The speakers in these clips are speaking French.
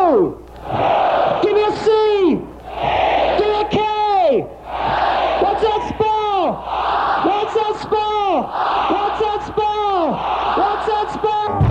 O. Give me a C. Give me a K. What's that spell? What's that spell? What's that spell? What's that spell?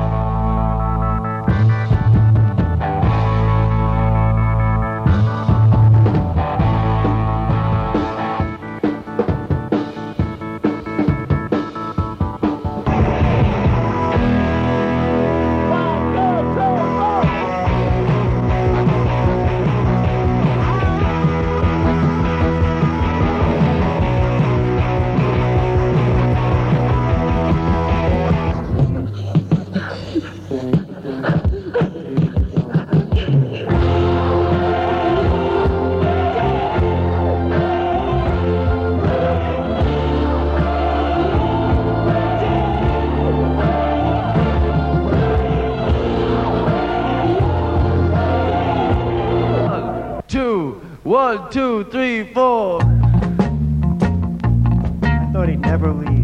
One, two, three, four. I thought he'd never leave.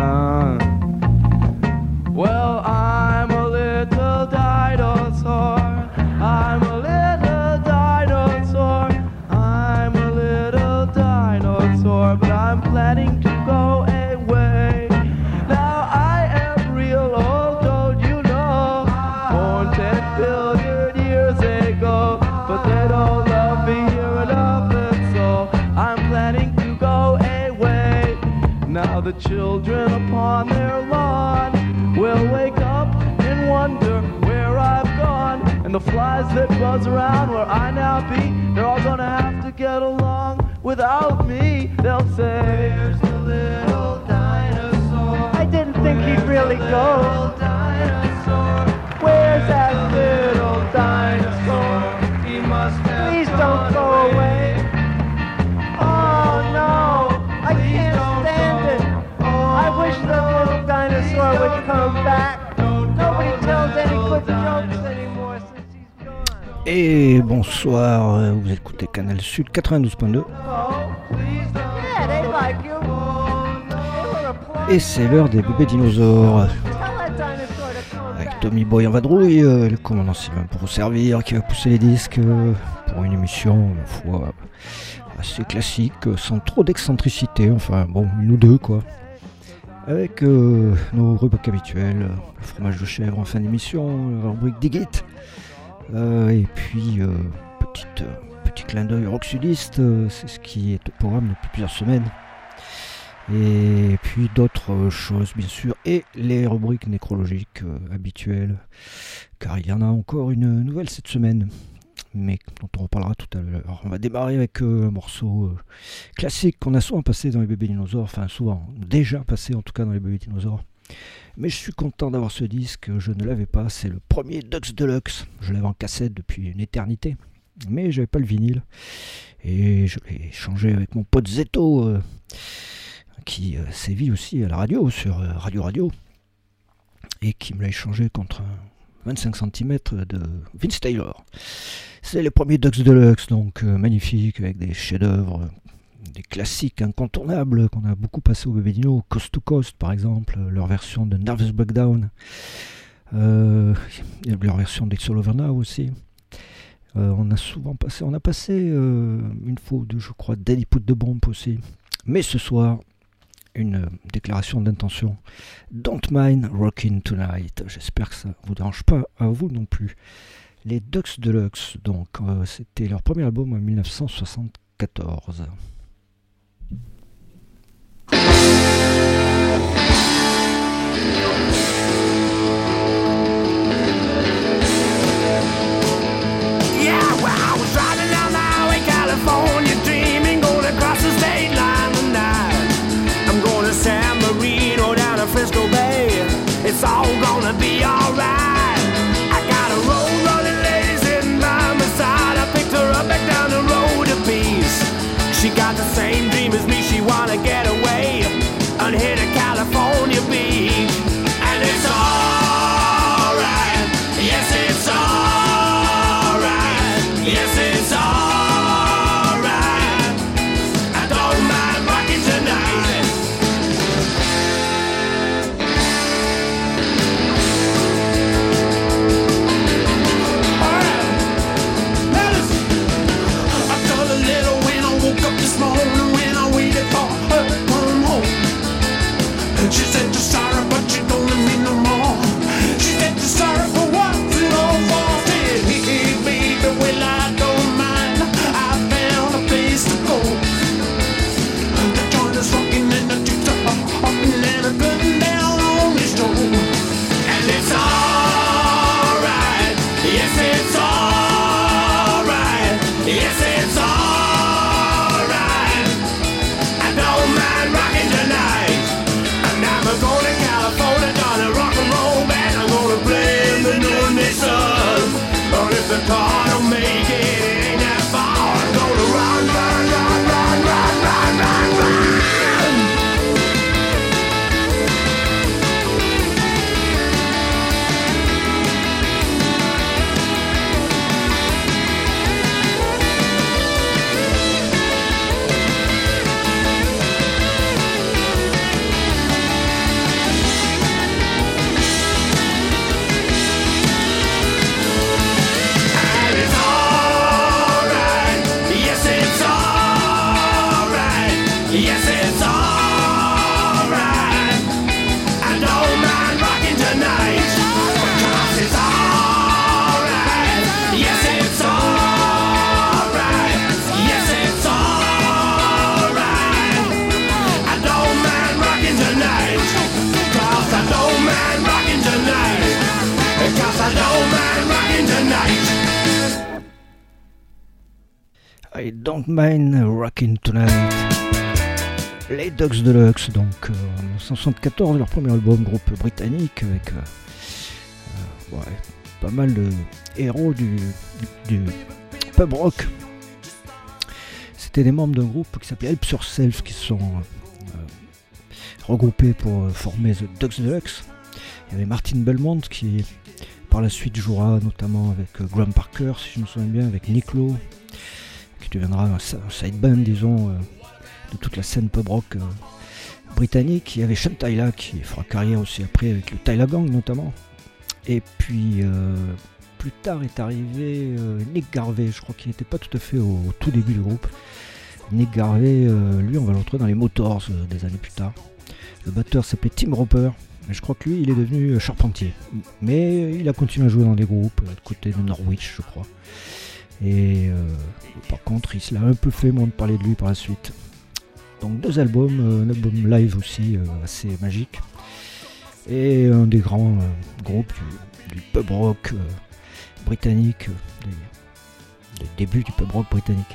Well, I'm a little dinosaur. I'm a little dinosaur. I'm a little dinosaur, but I'm planning to go away. Now I am real old, don't you know? Born 10 billion years ago, but they don't love me here enough, and so I'm planning to go away. Now the children upon their lawn will wake up and wonder where I've gone. And the flies that buzz around where I now be, they're all gonna have to get along without me. They'll say, "Where's the little dinosaur? I didn't think he'd really go. Little dinosaur. Where's that little dinosaur? He must have Please don't gone go away. Oh no, I can't stand it. I wish the little dinosaur would come back. Nobody tells any good jokes anymore since he's gone. Et bonsoir, vous écoutez Canal Sud 92.2. Yeah, they like you. They were applying. Et c'est l'heure des bébés dinosaures. Tell that dinosaur to come Avec back. Tommy Boy en vadrouille, le commandant Sylvain pour vous servir, qui va pousser les disques pour une émission, ma foi, assez classique, sans trop d'excentricité, enfin bon, une ou deux quoi. Avec nos rubriques habituelles, le fromage de chèvre en fin d'émission, la rubrique Dig It, et puis petit clin d'œil rock sudiste, c'est ce qui est au programme depuis plusieurs semaines. Et puis d'autres choses bien sûr, et les rubriques nécrologiques habituelles, car il y en a encore une nouvelle cette semaine, mais dont on reparlera tout à l'heure. On va démarrer avec un morceau classique qu'on a souvent passé dans les bébés dinosaures, enfin souvent, déjà passé en tout cas dans les bébés dinosaures. Mais je suis content d'avoir ce disque, je ne l'avais pas, c'est le premier Dux Deluxe, je l'avais en cassette depuis une éternité, mais j'avais pas le vinyle, et je l'ai échangé avec mon pote Zeto, qui sévit aussi à la radio, sur Radio, et qui me l'a échangé contre un 25 cm de Vince Taylor. C'est le premier Dux Deluxe, donc magnifique, avec des chefs-d'œuvre, des classiques incontournables qu'on a beaucoup passé au Bébé Dino, Coast to Coast par exemple, leur version de Nervous Breakdown, leur version d'Exo Over Now aussi. On a passé une fois ou deux, je crois, Daddy Put the Bomb aussi. Mais ce soir, une déclaration d'intention. Don't mind rockin' tonight. J'espère que ça ne vous dérange pas à vous non plus. Les Dux Deluxe, donc c'était leur premier album en 1974. Yeah, well, I was driving down the highway, California, dreaming, going across the state line tonight. I'm going to San Marino, down to Frisco Bay. It's all gonna be alright. I got a road-running lady sitting by my side. I picked her up back down the road a piece. She got I Don't Mind Rockin' Tonight. Les Ducks Deluxe, donc en 1974, leur premier album, groupe britannique, avec pas mal de héros du pub rock. C'était des membres d'un groupe qui s'appelait Help Yourself qui se sont regroupés pour former The Ducks Deluxe. Il y avait Martin Belmont qui par la suite jouera notamment avec Graham Parker, si je me souviens bien, avec Nick Lowe, qui deviendra un side band, disons, de toute la scène pub rock britannique. Il y avait Sean Tyla qui fera carrière aussi après avec le Tyla Gang notamment. Et puis plus tard est arrivé Nick Garvey, je crois qu'il n'était pas tout à fait au tout début du groupe. Nick Garvey, lui on va le retrouver dans les Motors des années plus tard. Le batteur s'appelait Tim Roper. Mais je crois que lui, il est devenu charpentier. Mais il a continué à jouer dans des groupes, de côté de Norwich, je crois. Et par contre, il se l'a un peu fait monde parler de lui par la suite. Donc 2 albums, un album live aussi assez magique. Et un des grands groupes du pub rock britannique, des débuts du pub rock britannique.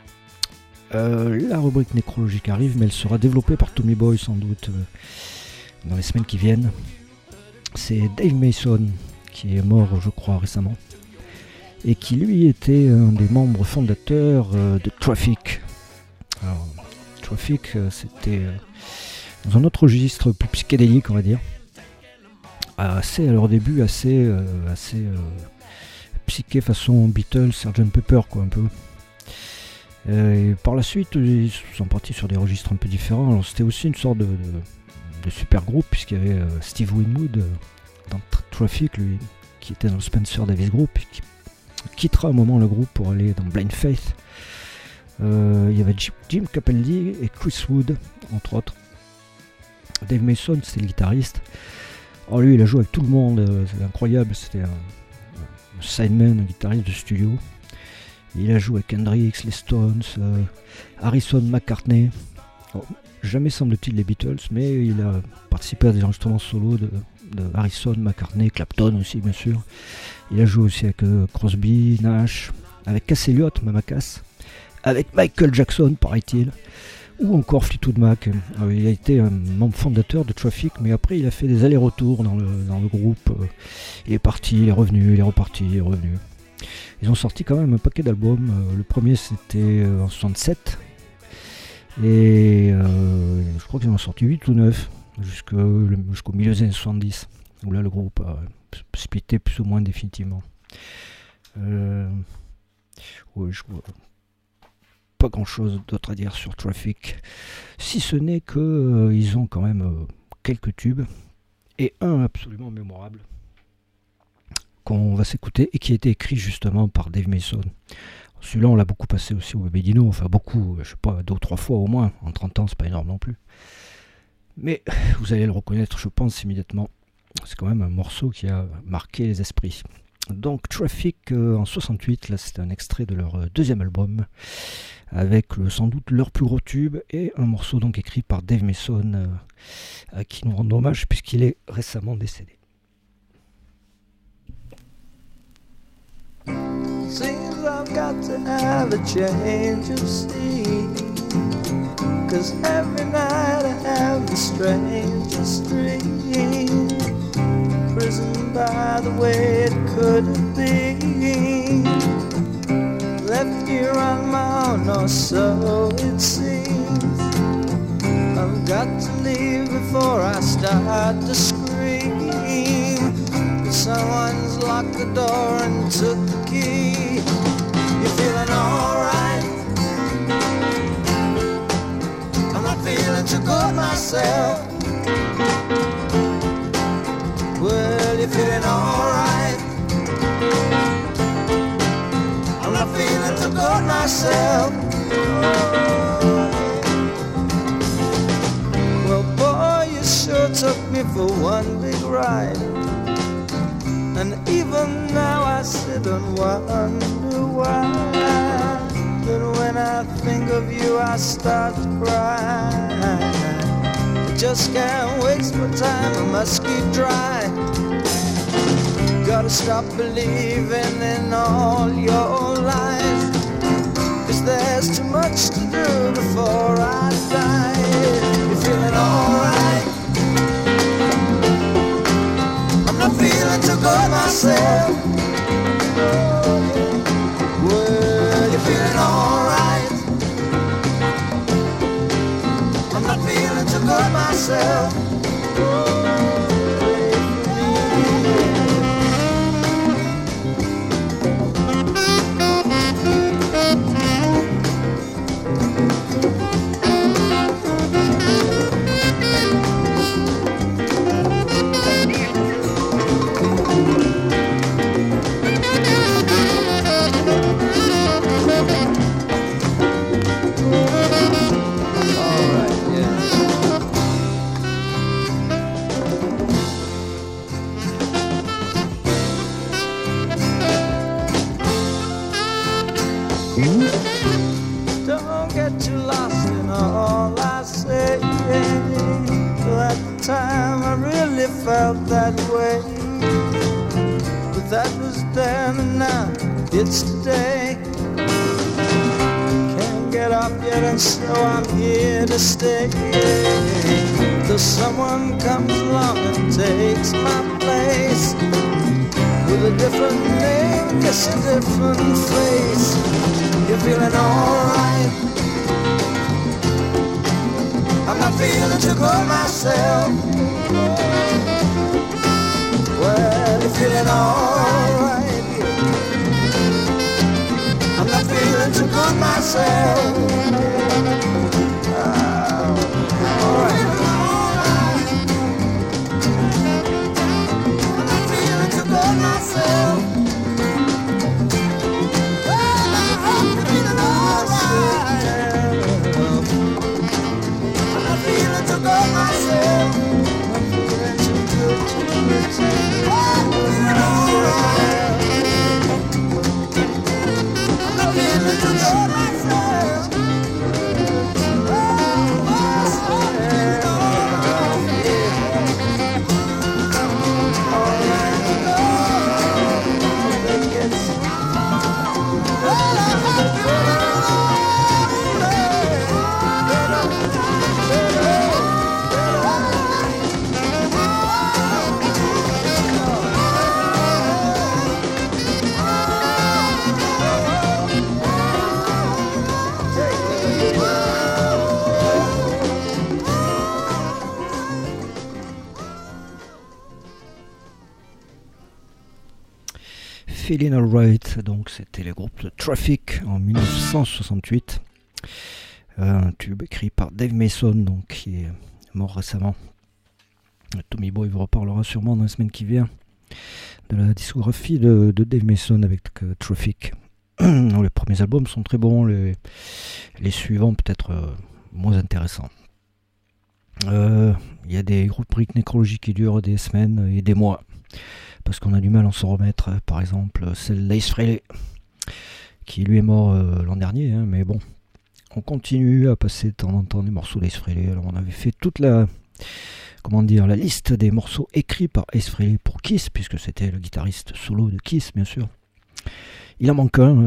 La rubrique nécrologique arrive, mais elle sera développée par Tommy Boy sans doute dans les semaines qui viennent. C'est Dave Mason qui est mort je crois récemment et qui lui était un des membres fondateurs de Traffic. Alors, Traffic c'était dans un autre registre plus psychédélique on va dire, assez à leur début assez psyché façon Beatles, Sgt Pepper quoi un peu. Et par la suite ils sont partis sur des registres un peu différents. Alors c'était aussi une sorte de super groupe puisqu'il y avait Steve Winwood dans Traffic, lui qui était dans le Spencer Davis Group et qui quittera un moment le groupe pour aller dans Blind Faith. Il y avait Jim Capaldi et Chris Wood entre autres. Dave Mason c'était le guitariste. Alors lui il a joué avec tout le monde, c'est incroyable, c'était un sideman, un guitariste de studio. Il a joué avec Hendrix, les Stones, Harrison, McCartney. Alors, jamais semble-t-il les Beatles, mais il a participé à des enregistrements solo de Harrison, McCartney, Clapton aussi bien sûr. Il a joué aussi avec Crosby, Nash, avec Cass Elliot, Mama Cass, avec Michael Jackson paraît-il, ou encore Fleetwood Mac. Il a été un membre fondateur de Traffic, mais après il a fait des allers-retours dans le groupe. Il est parti, il est revenu, il est reparti, il est revenu. Ils ont sorti quand même un paquet d'albums. Le premier c'était en 67. Et je crois qu'ils en ont sorti 8 ou 9 jusqu'au milieu des années 70 où là le groupe a splitté plus ou moins définitivement. Je vois pas grand chose d'autre à dire sur Traffic, si ce n'est que ils ont quand même quelques tubes et un absolument mémorable qu'on va s'écouter et qui a été écrit justement par Dave Mason. Celui-là on l'a beaucoup passé aussi au Babydino, enfin beaucoup, je sais pas, 2 ou 3 fois au moins, en 30 ans c'est pas énorme non plus. Mais vous allez le reconnaître je pense immédiatement, c'est quand même un morceau qui a marqué les esprits. Donc Traffic en 68, là c'est un extrait de leur 2e album, avec sans doute leur plus gros tube, et un morceau donc écrit par Dave Mason, à qui nous rendons hommage puisqu'il est récemment décédé. Seems I've got to have a change of scene, 'cause every night I have the strangest dream. Prisoned by the way it could have been, left here on my own, or so it seems. I've got to leave before I start to scream. Someone's locked the door and took the key. You're feeling alright? I'm not feeling too good myself. Well, you're feeling alright? I'm not feeling too good myself. Well, boy, you sure took me for one big ride. And even now I sit and wonder why. But when I think of you I start to cry. I just can't waste my time, I must keep trying. Gotta stop believing in all your lies, 'cause there's there's too much to do before I die. You're feeling alright. I'm not feeling too good myself. Well, you're feeling alright. I'm not feeling too good myself. Don't get too lost in all I say. At the time I really felt that way, but that was then and now it's today. Can't get up yet and so I'm here to stay. Till someone comes along and takes my place, with a different name, just a different face. You're feeling alright. I'm not feeling too good myself. Well, you're feeling alright. I'm not feeling too good myself. Alright. I'm not feeling too good myself. Feeling Alright, donc c'était le groupe de Traffic en 1968, un tube écrit par Dave Mason, donc qui est mort récemment. Tommy Boy vous reparlera sûrement dans la semaine qui vient de la discographie de Dave Mason avec Traffic. Les premiers albums sont très bons, les suivants peut-être moins intéressants. Il y a des rubriques nécrologiques qui durent des semaines et des mois, parce qu'on a du mal à s'en remettre. Par exemple celle d'Ace Frehley, qui lui est mort l'an dernier, hein, mais bon, on continue à passer de temps en temps des morceaux d'Ace Frehley. Alors on avait fait toute la liste des morceaux écrits par Ace Frehley pour Kiss, puisque c'était le guitariste solo de Kiss, bien sûr. Il en manque un,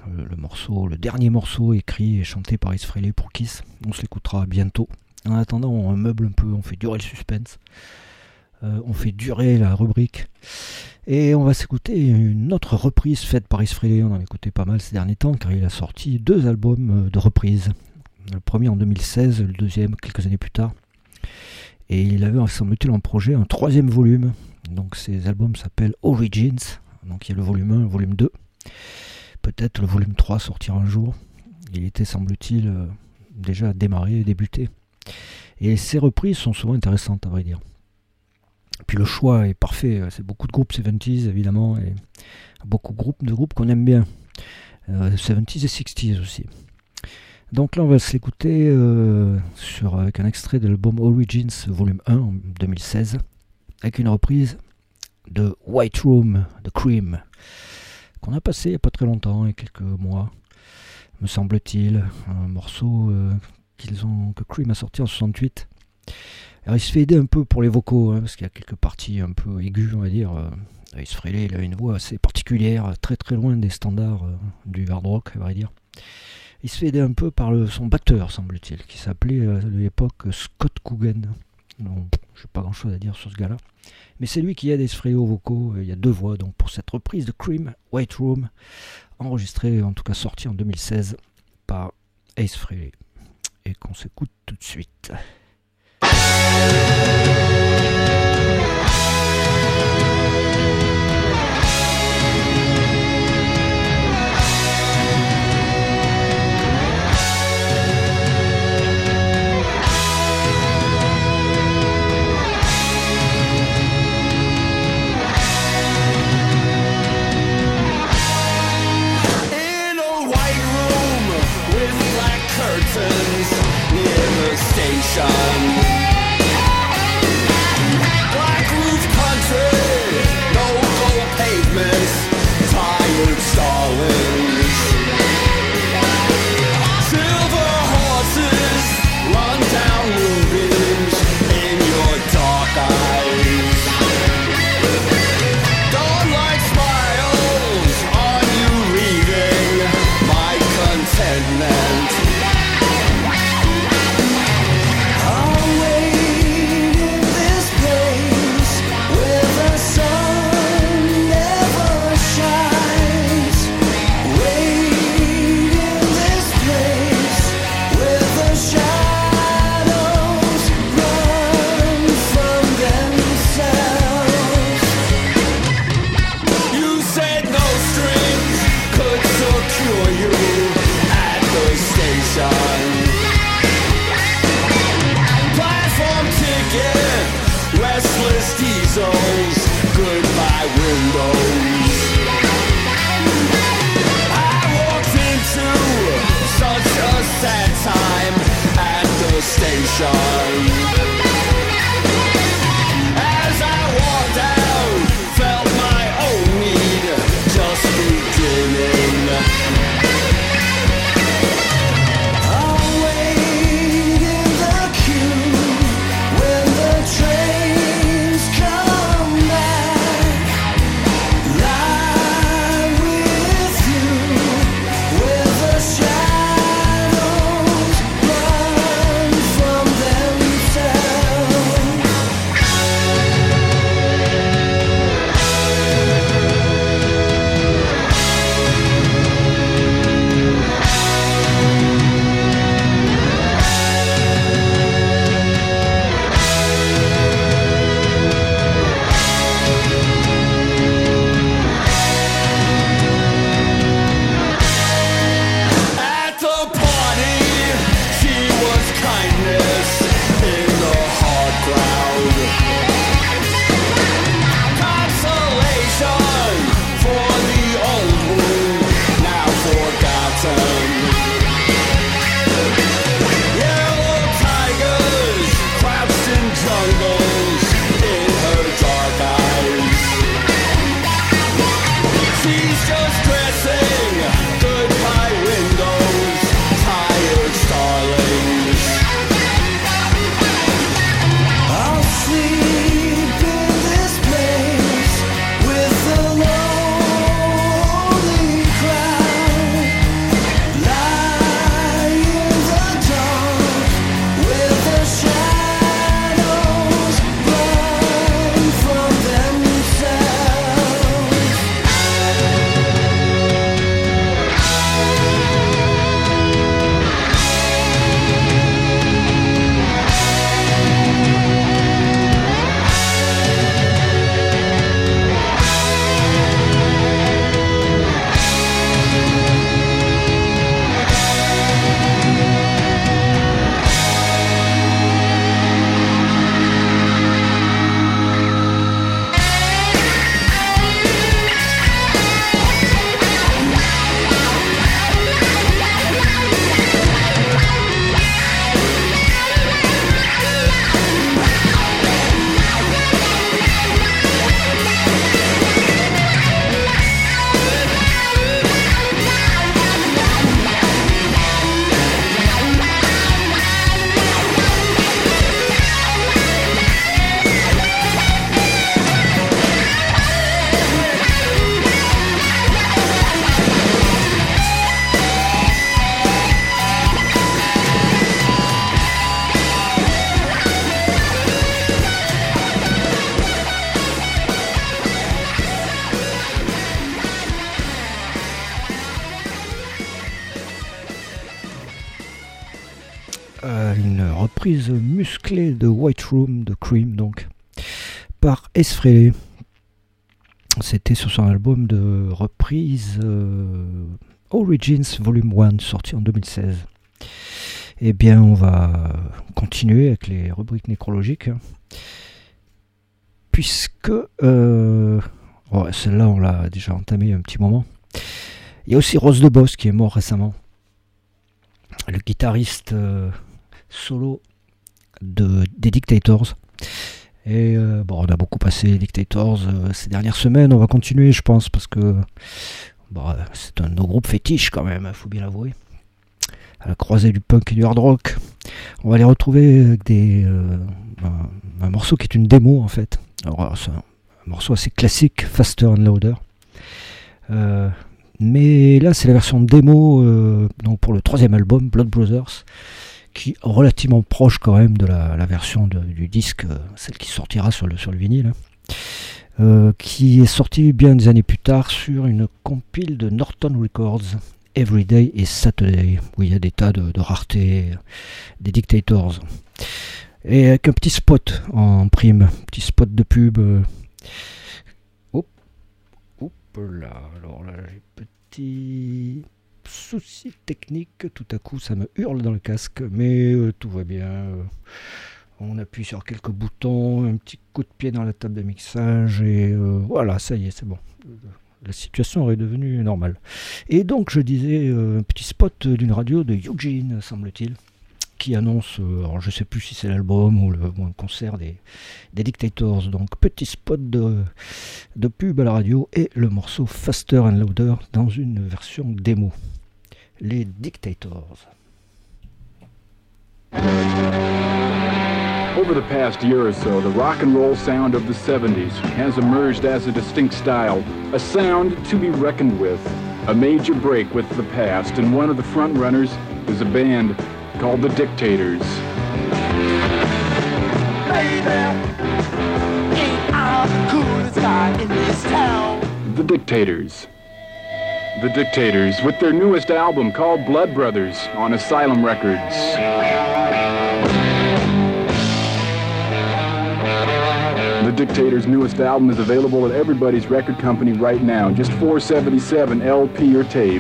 le dernier morceau écrit et chanté par Ace Frehley pour Kiss. On se l'écoutera bientôt. En attendant, on meuble un peu, on fait durer le suspense. On fait durer la rubrique et on va s'écouter une autre reprise faite par Ace Frehley. On en a écouté pas mal ces derniers temps car il a sorti 2 albums de reprises, le premier en 2016, le deuxième quelques années plus tard, et il avait, semble-t-il, en projet un 3e volume. Donc ces albums s'appellent Origins, donc il y a le volume 1, le volume 2, peut-être le volume 3 sortira un jour. Il était, semble-t-il, déjà démarré, débuté, et ces reprises sont souvent intéressantes à vrai dire. Puis le choix est parfait, c'est beaucoup de groupes 70s évidemment, et beaucoup de groupes qu'on aime bien, 70s et 60s aussi. Donc là on va se l'écouter avec un extrait de l'album Origins volume 1 en 2016, avec une reprise de White Room de Cream, qu'on a passé il n'y a pas très longtemps, il y a quelques mois, me semble-t-il, un morceau que Cream a sorti en 68. Alors il se fait aider un peu pour les vocaux, hein, parce qu'il y a quelques parties un peu aiguës, on va dire. Ace Frehley, il a une voix assez particulière, très très loin des standards du hard rock, à vrai dire. Il se fait aider un peu par son batteur, semble-t-il, qui s'appelait à l'époque Scott Coogan. Donc, je n'ai pas grand-chose à dire sur ce gars-là. Mais c'est lui qui aide Ace Frehley aux vocaux. Il y a 2 voix donc, pour cette reprise de Cream, White Room, enregistrée, en tout cas sortie en 2016 par Ace Frehley. Et qu'on s'écoute tout de suite. Black roof country, no gold pavements, tired stallings. Silver horses run down moonbeams in your dark eyes. Dawnlight smiles on you, reading my contentment. Platform ticket, restless diesels, goodbye windows. I walked into such a sad time at the station. As I walked out, felt my own need just beginning. Shadows run from them. une reprise musclée de White Room de Cream, donc, par Ace Frehley. C'était sur son album de reprise Origins Volume 1, sorti en 2016. Eh bien, on va continuer avec les rubriques nécrologiques, hein, puisque celle-là, on l'a déjà entamée un petit moment. Il y a aussi Rose de Boss qui est mort récemment. Le guitariste solo des Dictators. Et on a beaucoup passé les Dictators ces dernières semaines. On va continuer, je pense, parce que c'est un de nos groupes fétiches quand même, il faut bien l'avouer. À la croisée du punk et du hard rock. On va les retrouver avec un morceau qui est une démo en fait. Alors c'est un morceau assez classique, Faster and Louder. Mais là c'est la version démo donc pour le 3e album, Blood Brothers, qui est relativement proche quand même de la version du disque, celle qui sortira sur le vinyle, qui est sortie bien des années plus tard sur une compile de Norton Records, Everyday et Saturday, où il y a des tas de raretés des Dictators. Et avec un petit spot en prime, petit spot de pub. Alors là, j'ai petit souci technique, tout à coup ça me hurle dans le casque, mais tout va bien. On appuie sur quelques boutons, un petit coup de pied dans la table de mixage, et voilà, ça y est, c'est bon. La situation est devenue normale. Et donc je disais un petit spot d'une radio de Eugene, semble-t-il, qui annonce, alors je sais plus si c'est l'album ou un concert des Dictators. Donc petit spot de pub à la radio et le morceau Faster and Louder dans une version démo. Les Dictators. Over the past year or so, the rock and roll sound of the 70s has emerged as a distinct style, a sound to be reckoned with, a major break with the past, and one of the front runners is a band called the Dictators. The Dictators. The Dictators, with their newest album called Blood Brothers on Asylum Records. The Dictators' newest album is available at everybody's record company right now, just $4.77 LP or tape.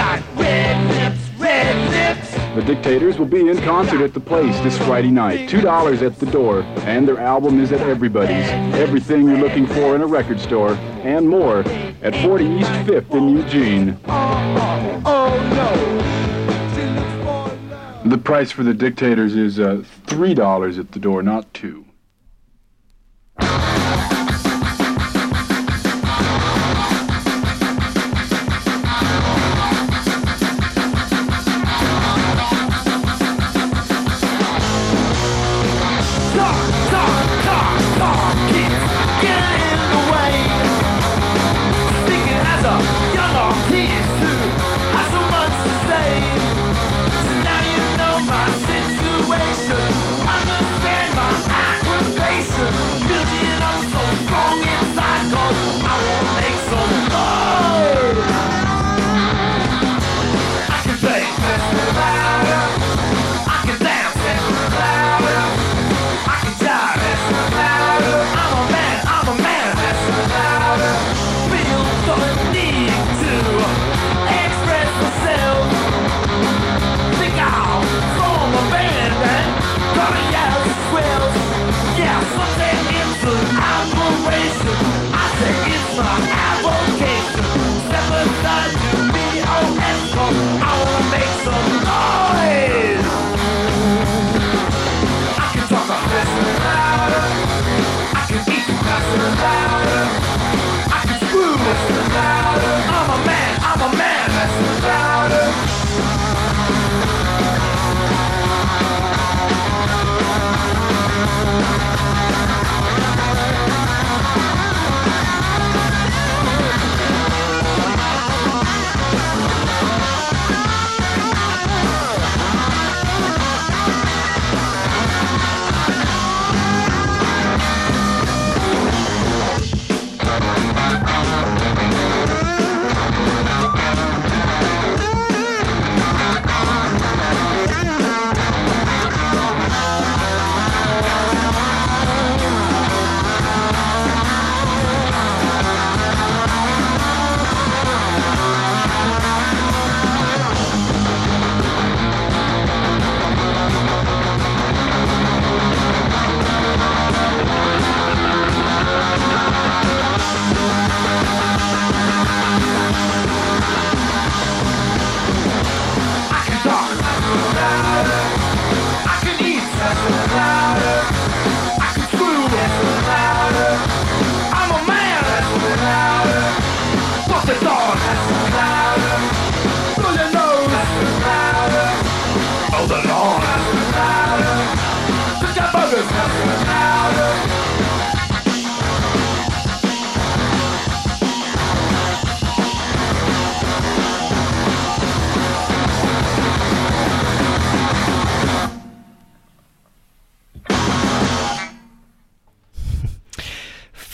The Dictators will be in concert at the Place this Friday night, $2 at the door, and their album is at everybody's. Everything you're looking for in a record store, and more, at 40 East 5th in Eugene. The price for the Dictators is $3 at the door, not $2. Understand my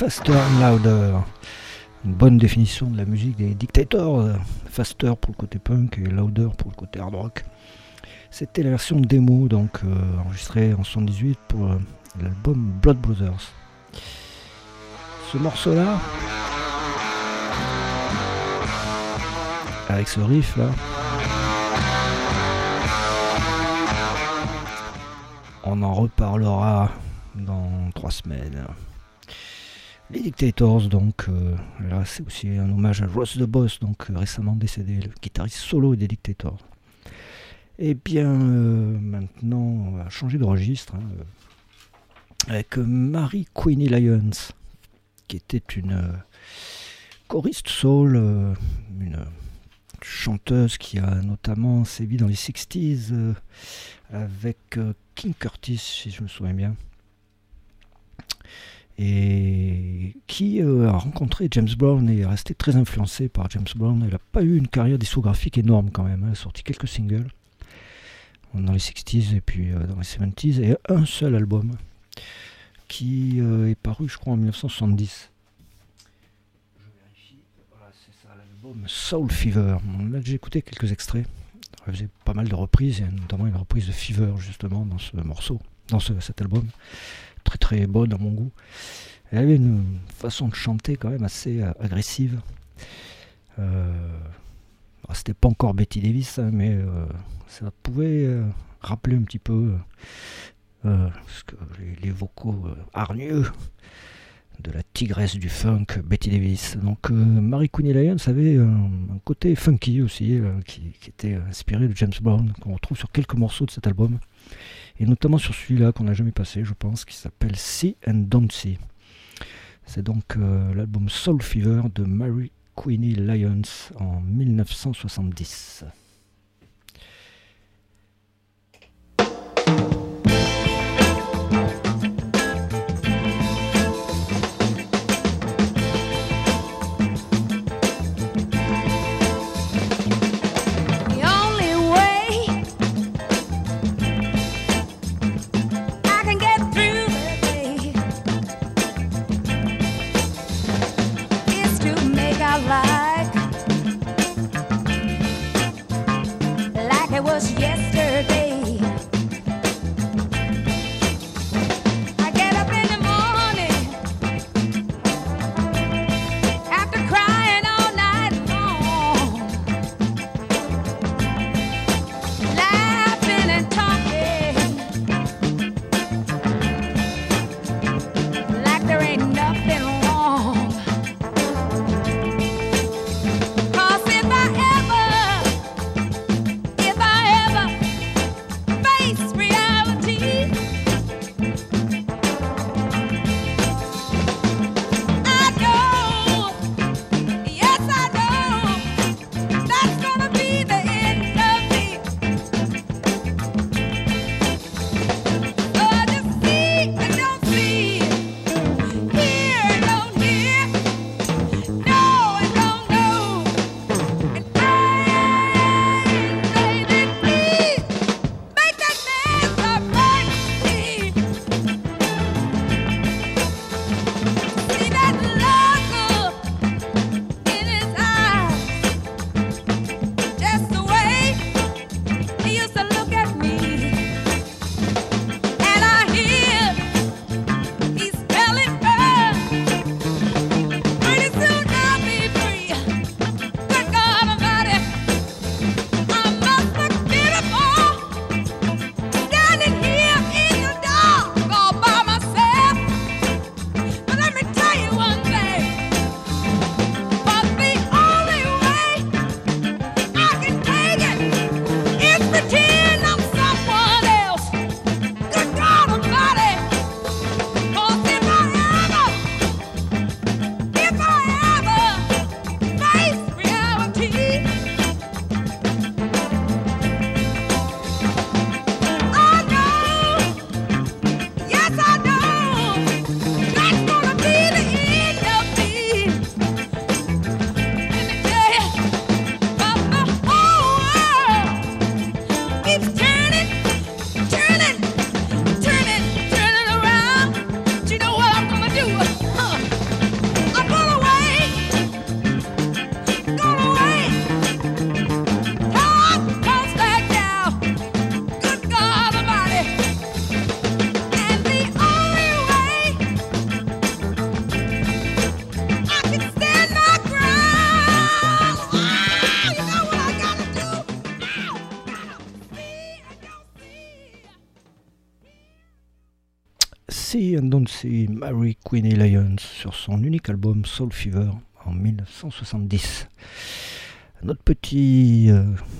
Faster and Louder. Une bonne définition de la musique des Dictators. Faster pour le côté punk et Louder pour le côté hard rock. C'était la version démo, donc enregistrée en 78 pour l'album Blood Brothers. Ce morceau-là, avec ce riff là, on en reparlera dans 3 semaines. Les Dictators, donc là c'est aussi un hommage à Ross the Boss, donc récemment décédé, le guitariste solo des Dictators. Et bien maintenant on va changer de registre avec Mary Queenie Lyons, qui était une choriste soul, une chanteuse qui a notamment sévi dans les 60s avec King Curtis, si je me souviens bien, et qui a rencontré James Brown et est resté très influencé par James Brown. Elle n'a pas eu une carrière discographique énorme quand même, elle a sorti quelques singles dans les 60s et puis dans les 70s, et un seul album qui est paru je crois en 1970. Je vérifie, voilà, c'est ça l'album Soul Fever. On a déjà écouté quelques extraits, elle faisait pas mal de reprises, il y a notamment une reprise de Fever justement dans ce morceau, dans cet album, très très bonne à mon goût. Elle avait une façon de chanter quand même assez agressive. C'était pas encore Betty Davis, hein, mais ça pouvait rappeler un petit peu les vocaux hargneux de la tigresse du funk, Betty Davis. Donc Mary Queenie Lyons avait un côté funky aussi, qui était inspiré de James Brown, qu'on retrouve sur quelques morceaux de cet album, et notamment sur celui-là qu'on n'a jamais passé, je pense, qui s'appelle See and Don't See. C'est donc l'album Soul Fever de Mary Queenie Lyons en 1970. Like and Don't See Mary Queenie Lyons sur son unique album Soul Fever en 1970. Notre petite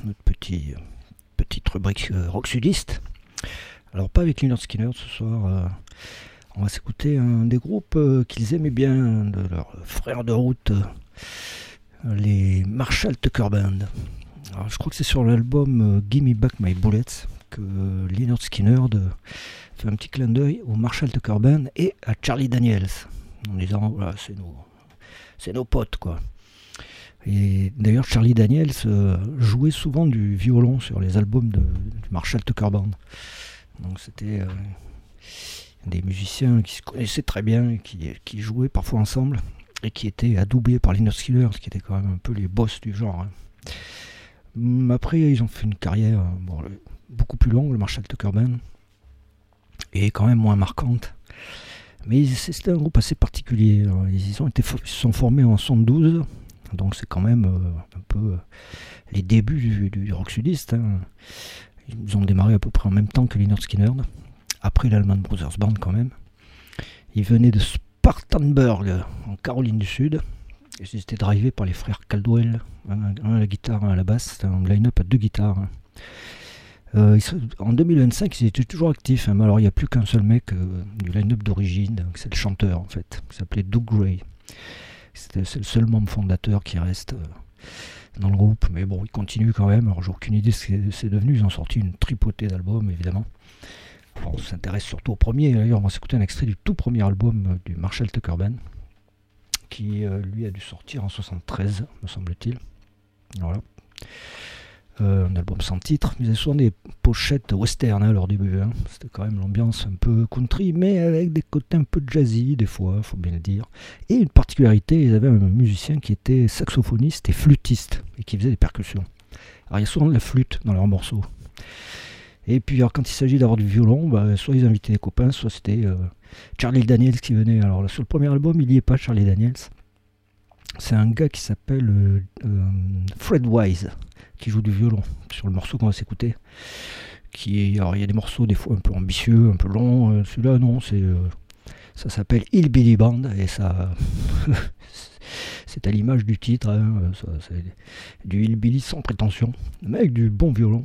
rubrique rock sudiste. Alors pas avec Lynyrd Skynyrd ce soir, on va s'écouter un des groupes qu'ils aimaient bien, de leurs frères de route, les Marshall Tucker Band. Alors, je crois que c'est sur l'album Gimme Back My Bullets que Lynyrd Skynyrd fait un petit clin d'œil au Marshall Tucker Band et à Charlie Daniels, en disant voilà, c'est nos potes quoi. Et d'ailleurs Charlie Daniels jouait souvent du violon sur les albums du Marshall Tucker Band. Donc c'était des musiciens qui se connaissaient très bien, qui jouaient parfois ensemble et qui étaient adoubés par Lynyrd Skynyrd, qui étaient quand même un peu les boss du genre. Après ils ont fait une carrière beaucoup plus longue, le Marshall Tucker Band, et quand même moins marquante. Mais c'était un groupe assez particulier. Ils se sont formés en 72, donc c'est quand même un peu les débuts du rock sudiste. Ils ont démarré à peu près en même temps que Lynyrd Skynyrd, après l'Allman Brothers Band quand même. Ils venaient de Spartanburg, en Caroline du Sud. Ils étaient drivés par les frères Caldwell, un à la guitare, un à la basse. C'était un line-up à 2 guitares. En 2025, ils étaient toujours actifs. Mais alors, il n'y a plus qu'un seul mec du line-up d'origine, c'est le chanteur en fait, qui s'appelait Doug Gray. C'est le seul membre fondateur qui reste dans le groupe. Mais bon, il continue quand même. Alors, j'ai aucune idée de ce que c'est devenu. Ils ont sorti une tripotée d'albums, évidemment. Enfin, on s'intéresse surtout au premier. D'ailleurs, on va s'écouter un extrait du tout premier album du Marshall Tucker Band, qui lui a dû sortir en 73, me semble-t-il. Voilà. Un album sans titre. Ils avaient souvent des pochettes western à leur début. C'était quand même l'ambiance un peu country, mais avec des côtés un peu jazzy des fois, faut bien le dire. Et une particularité, ils avaient un musicien qui était saxophoniste et flûtiste, et qui faisait des percussions. Alors il y a souvent de la flûte dans leurs morceaux. Et puis alors, quand il s'agit d'avoir du violon, soit ils invitaient des copains, soit c'était Charlie Daniels qui venait. Alors là, sur le premier album, il n'y est pas, Charlie Daniels. C'est un gars qui s'appelle Fred Wise, qui joue du violon sur le morceau qu'on va s'écouter. Alors il y a des morceaux des fois un peu ambitieux, un peu longs. Celui-là, non, ça s'appelle Hillbilly Band, et ça c'est à l'image du titre. C'est du hillbilly sans prétention, mais avec du bon violon.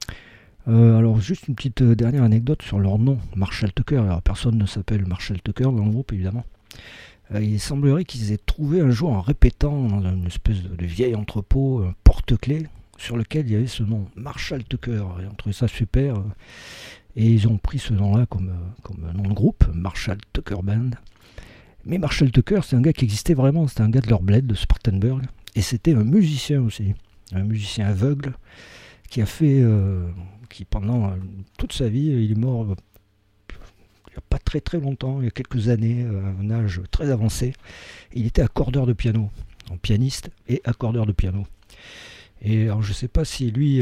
Alors juste une petite dernière anecdote sur leur nom, Marshall Tucker. Alors personne ne s'appelle Marshall Tucker dans le groupe évidemment. Il semblerait qu'ils aient trouvé un jour en répétant dans une espèce de vieil entrepôt un porte-clés sur lequel il y avait ce nom, Marshall Tucker. Ils ont trouvé ça super et ils ont pris ce nom-là comme nom de groupe, Marshall Tucker Band. Mais Marshall Tucker, c'est un gars qui existait vraiment, c'était un gars de leur bled, de Spartanburg, et c'était un musicien aussi, un musicien aveugle qui a fait, qui pendant toute sa vie, il est mort il n'y a pas très très longtemps, il y a quelques années, à un âge très avancé. Il était accordeur de piano, pianiste et accordeur de piano. Et alors je ne sais pas si lui,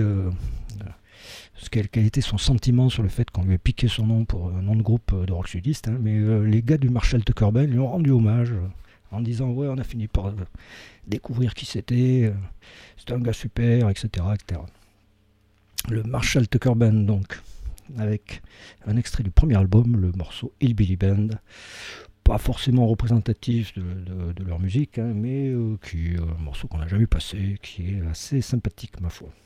quel était son sentiment sur le fait qu'on lui ait piqué son nom pour un nom de groupe de rock sudiste, mais les gars du Marshall Tucker Band lui ont rendu hommage en disant ouais, on a fini par découvrir qui c'était un gars super, etc., etc. Le Marshall Tucker Band donc, avec un extrait du premier album, le morceau Hillbilly Band, pas forcément représentatif de leur musique, mais qui est un morceau qu'on n'a jamais passé, qui est assez sympathique ma foi.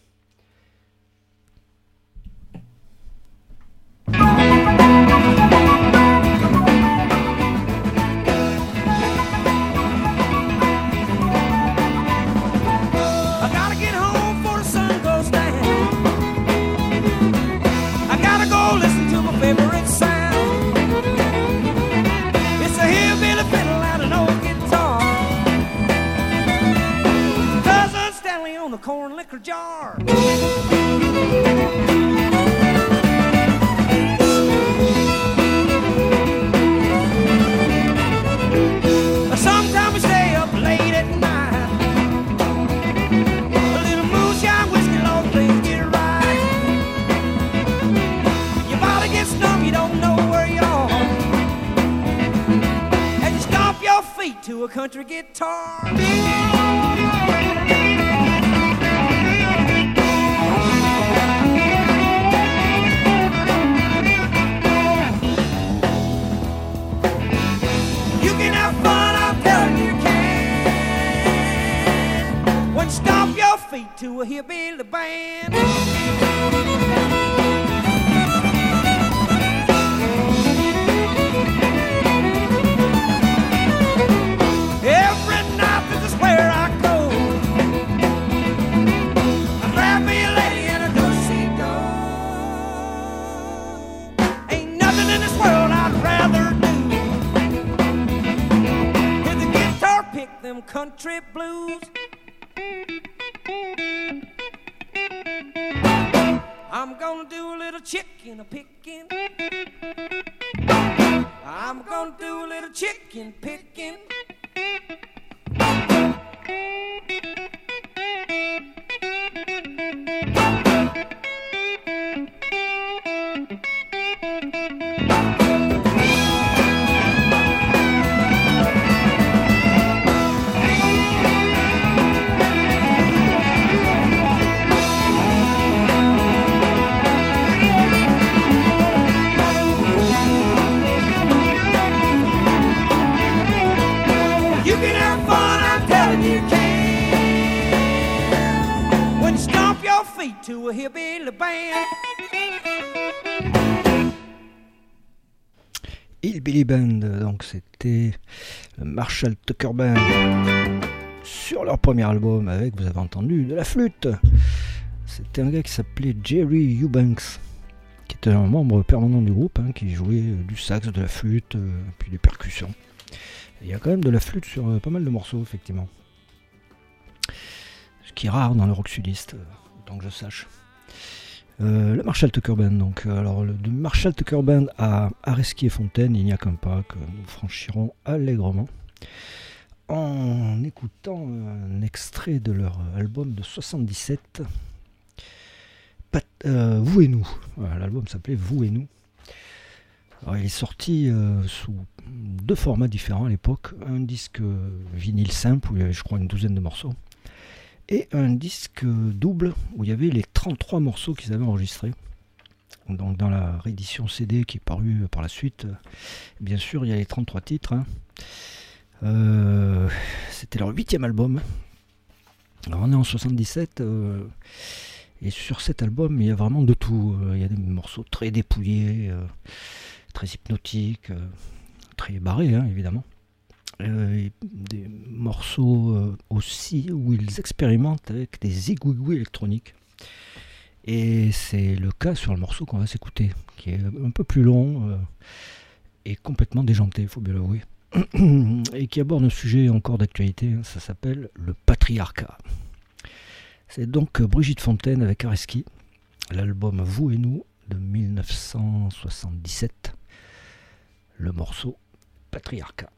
Corn liquor jar. Sometimes we stay up late at night. A little moonshine, whiskey, long things get right. Your body gets numb, you don't know where you are, and you stomp your feet to a country guitar. feet to a hillbilly band. Every night this is where I go. I grab me a lady and a do-si-do. Ain't nothing in this world I'd rather do. Hit the guitar, pick them country blues. I'm gonna do a little chicken a picking. I'm gonna do a little chicken picking. You can have fun, I'm telling you can. When you stomp your feet to a hillbilly band. Hillbilly Band, donc c'était le Marshall Tucker Band sur leur premier album avec, vous avez entendu, de la flûte. C'était un gars qui s'appelait Jerry Eubanks, qui était un membre permanent du groupe, qui jouait du sax, de la flûte, puis des percussions. Il y a quand même de la flûte sur pas mal de morceaux, effectivement. Ce qui est rare dans le rock sudiste, autant que je sache. Le Marshall Tucker Band, donc. Alors, de Marshall Tucker Band à Areski et Fontaine, il n'y a qu'un pas que nous franchirons allègrement. En écoutant un extrait de leur album de 77, Vous et nous. Voilà, l'album s'appelait Vous et nous. Alors, il est sorti sous deux formats différents à l'époque. Un disque vinyle simple où il y avait, je crois, une douzaine de morceaux. Et un disque double où il y avait les 33 morceaux qu'ils avaient enregistrés. Donc dans la réédition CD qui est parue par la suite, bien sûr, il y a les 33 titres. C'était leur 8e album. Alors on est en 77. Et sur cet album, il y a vraiment de tout. Il y a des morceaux très dépouillés, très hypnotiques, très barrés, évidemment. Des morceaux aussi où ils expérimentent avec des zigouigouis électroniques. Et c'est le cas sur le morceau qu'on va s'écouter, qui est un peu plus long et complètement déjanté, il faut bien l'avouer. Et qui aborde un sujet encore d'actualité, ça s'appelle le patriarcat. C'est donc Brigitte Fontaine avec Areski, l'album Vous et nous de 1977, le morceau Patriarcat.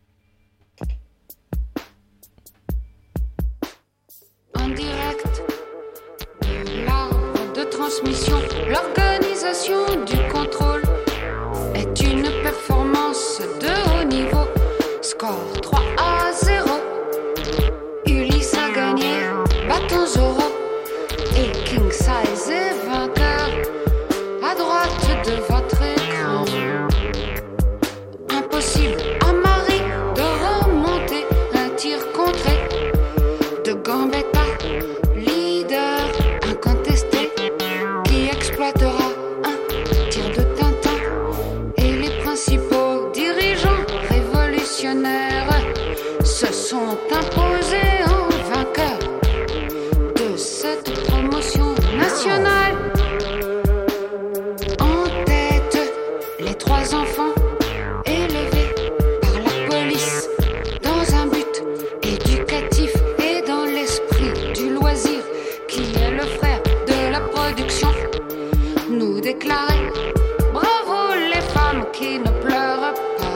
En direct de l'arbre de transmission, l'organisation du contrôle est une performance de haut niveau. Score 3-0. Ulysse a gagné, bâton Zorro. Et King Size est vainqueur. À droite de votre écran. Impossible à Marie de remonter un tir contré de Gambetta, leader incontesté, qui exploitera un tir de Tintin. Et les principaux dirigeants révolutionnaires se sont imposés en vainqueurs de cette promotion nationale. En tête, les trois enfants élevés par la police dans un but éducatif et dans l'esprit du loisir qui est le frère de la production, nous déclarer bravo les femmes qui ne pleurent pas.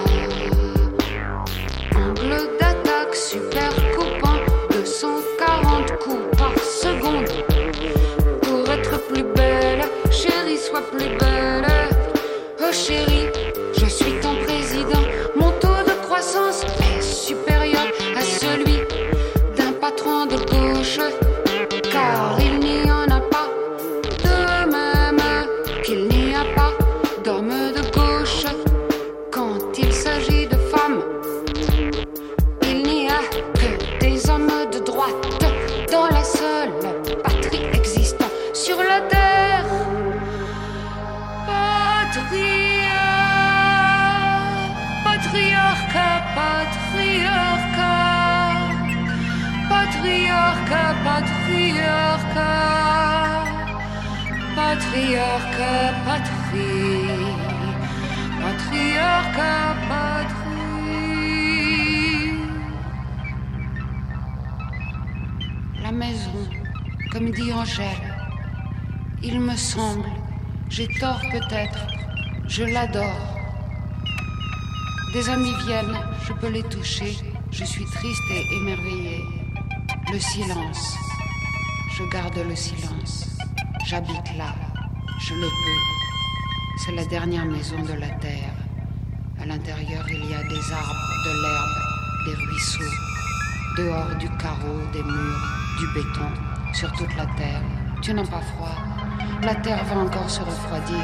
Angle d'attaque super coupant, 240 coups par seconde. Pour être plus belle, chérie, sois plus belle. Oh chérie, je suis ton président. Mon taux de croissance est supérieur à celui d'un patron de gauche, car il n'y en a pas, de même qu'il n'y a pas d'homme de gauche. Quand il s'agit de femmes, il n'y a que des hommes de droite dans la seule sur la terre. Patriarcat, patriarcat, patriarcat, patriarcat, patriarcat, patrie, patriarcat, patrie. La maison, comme dit Angèle, il me semble, j'ai tort peut-être, je l'adore. Des amis viennent, je peux les toucher, je suis triste et émerveillée. Le silence, je garde le silence. J'habite là, je le peux. C'est la dernière maison de la terre. À l'intérieur, il y a des arbres, de l'herbe, des ruisseaux. Dehors, du carreau, des murs, du béton, sur toute la terre. Tu n'as pas froid. La terre va encore se refroidir.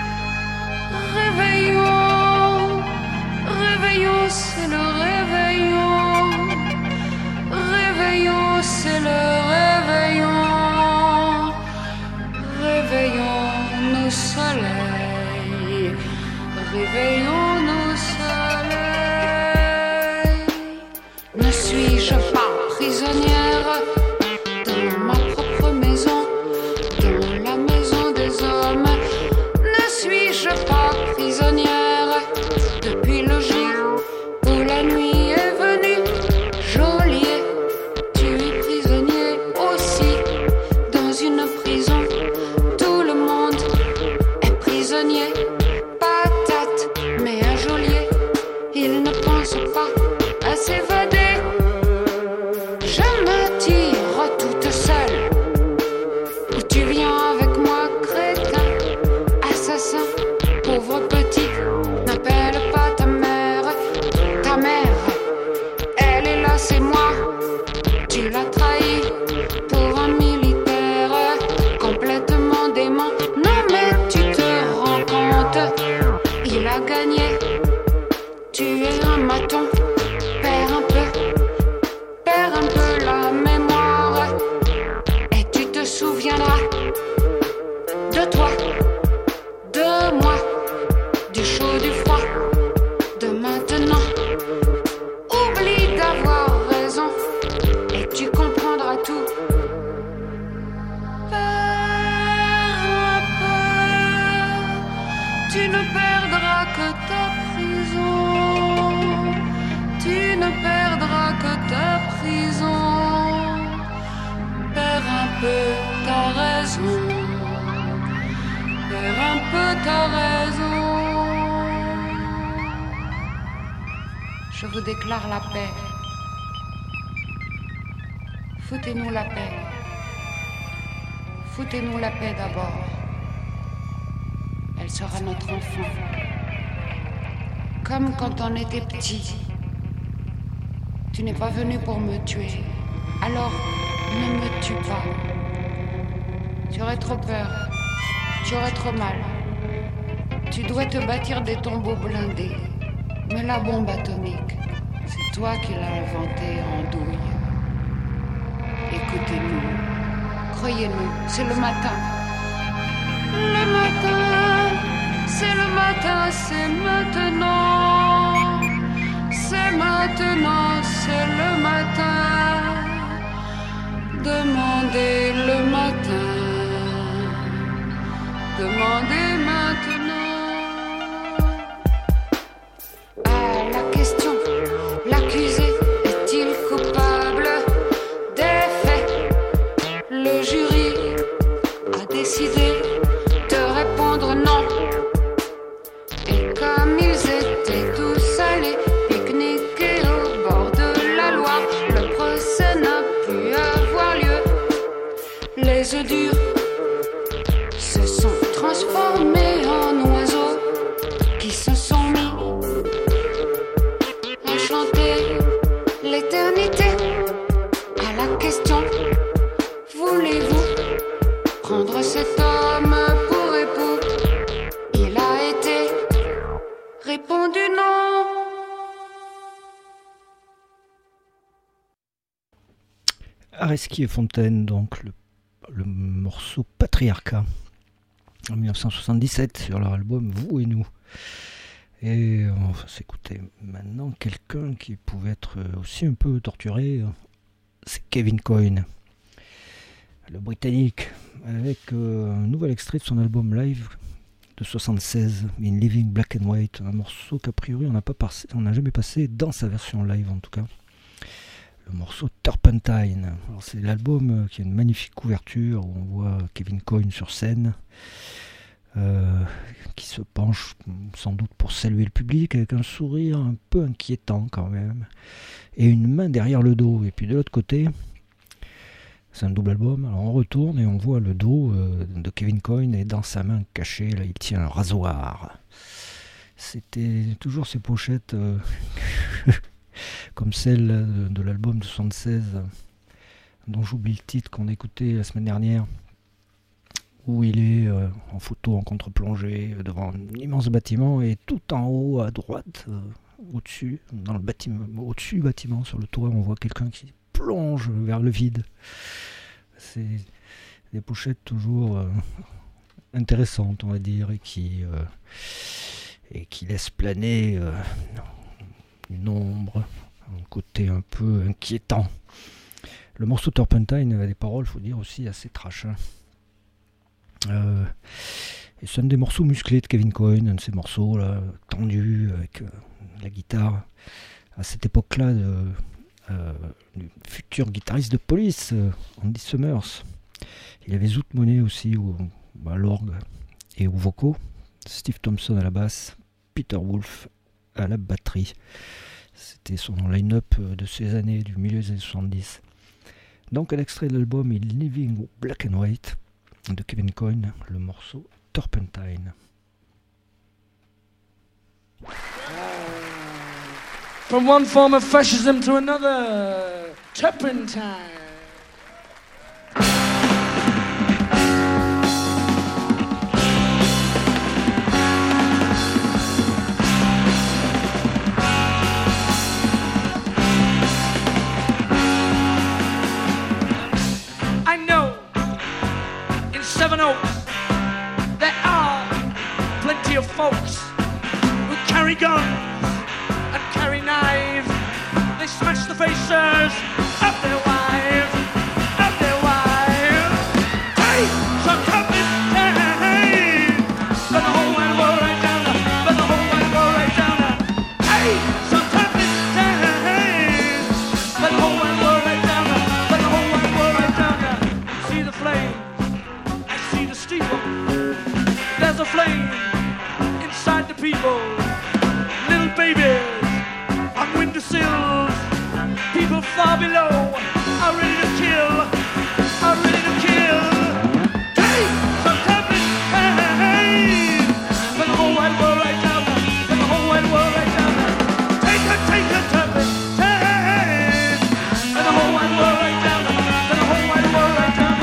Réveillons, réveillons, c'est le réveillon. Réveillons, c'est le réveillon. Réveillons nos soleils. Réveillons nos soleils. Ne suis-je pas prisonnière dans ma propre maison, dans la maison des hommes? Ne suis-je pas prisonnière depuis le jour où la nuit est venue? Geôlier, tu es prisonnier aussi dans une prison. Tout le monde est prisonnier. Patate, mais un geôlier, il ne pense pas à s'évader. Je me tire toute seule. Où tu viens avec moi, crétin, assassin, pauvre petit. N'appelle pas ta mère. Ta mère, elle est là, c'est moi. Tu l'as trahi pour un militaire complètement dément. Non mais tu te rends compte, il a gagné. Tu es un maton, perds un peu la mémoire. Et tu te souviendras de toi, de moi, du chaud, du froid, de maintenant. Oublie d'avoir raison et tu comprendras tout. Perds un peu, tu ne perdras que ta prison. Tu ne perdras que ta prison. Perds un peu ta raison. Perds un peu ta raison. Je vous déclare la paix. Foutez-nous la paix. Foutez-nous la paix d'abord. Elle sera notre enfant. Comme quand on était petit. Tu n'es pas venu pour me tuer. Alors, ne me tue pas. Tu aurais trop peur. Tu aurais trop mal. Tu dois te bâtir des tombeaux blindés. Mais la bombe atomique, c'est toi qui l'as inventée en douille. Écoutez-nous. Croyez-nous, c'est le matin. Le matin, c'est le matin, c'est maintenant. C'est maintenant, c'est le matin. Demandez le matin. Demandez maintenant. À la question, l'accusé est-il coupable des faits? Le jury a décidé de répondre non. Et comme ils étaient tous allés pique-niquer au bord de la Loire, le procès n'a pu avoir lieu. Les œufs durs se sont transformés en oiseaux qui se sont mis à chanter l'éternité. À la question, voulez-vous prendre cet homme pour époux? Il a été répondu non. Areski et Fontaine, donc le morceau Patriarcat en 1977 sur leur album Vous et nous. Et on va s'écouter maintenant quelqu'un qui pouvait être aussi un peu torturé, c'est Kevin Coyne, le Britannique, avec un nouvel extrait de son album live de 76, In Living Black and White, un morceau qu'a priori on n'a jamais passé dans sa version live en tout cas. Le morceau Turpentine. Alors c'est l'album qui a une magnifique couverture où on voit Kevin Coyne sur scène, qui se penche sans doute pour saluer le public avec un sourire un peu inquiétant quand même, et une main derrière le dos. Et puis de l'autre côté, c'est un double album, alors on retourne et on voit le dos de Kevin Coyne, et dans sa main cachée, là, il tient un rasoir. C'était toujours ces pochettes comme celle de l'album de 76, dont j'oublie le titre qu'on a écouté la semaine dernière, où il est en photo en contre-plongée devant un immense bâtiment, et tout en haut à droite, au-dessus, dans le bâtiment, au-dessus du bâtiment, sur le toit, on voit quelqu'un qui plonge vers le vide. C'est des pochettes toujours intéressantes, on va dire, et qui laissent planer une ombre, un côté un peu inquiétant. Le morceau Turpentine a des paroles, faut dire, aussi assez trash. Et c'est un des morceaux musclés de Kevin Coyne, un de ces morceaux là, tendus avec la guitare. À cette époque-là, du futur guitariste de Police, Andy Summers. Il y avait Zoot Money aussi à l'orgue et aux vocaux, Steve Thompson à la basse, Peter Wolf à la batterie. C'était son line-up de ces années, du milieu des années 70. Donc un extrait de l'album In Living Black and White de Kevin Coyne, le morceau Turpentine. From one form of fascism to another, Turpentine. I know in Seven Oaks there are plenty of folks who carry guns and carry knives. They smash the faces of their wives, of their wives. Hey, so come this day, but the whole wide world right down, but the whole wide world right down. Hey, so come this day, but the whole wide world right down, but the whole wide world right down. See the flame, I see the steeple. There's a flame inside the people, little babies on windowsills. People far below are ready to kill, are ready to kill. Hey, so hey, for the whole wide world right down, for the whole wide world right down. Take a turbine, hey, for the whole wide world right down, for the whole wide world right down,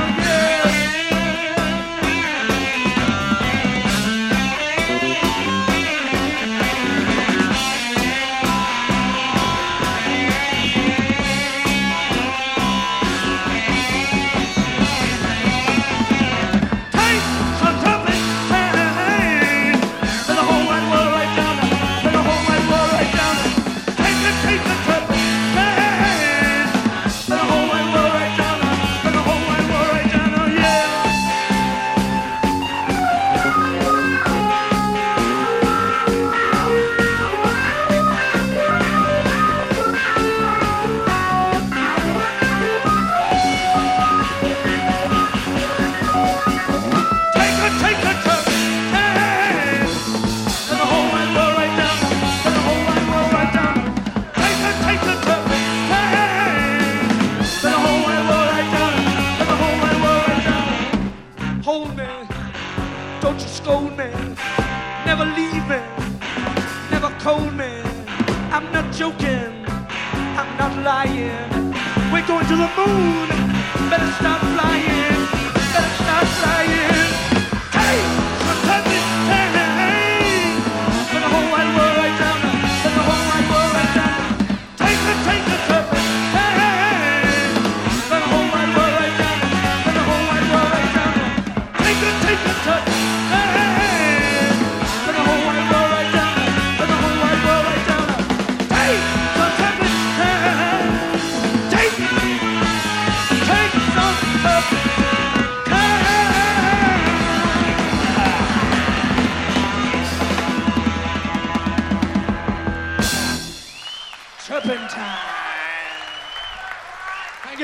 take a turbine, hey, for the whole wide world right down, for the whole wide world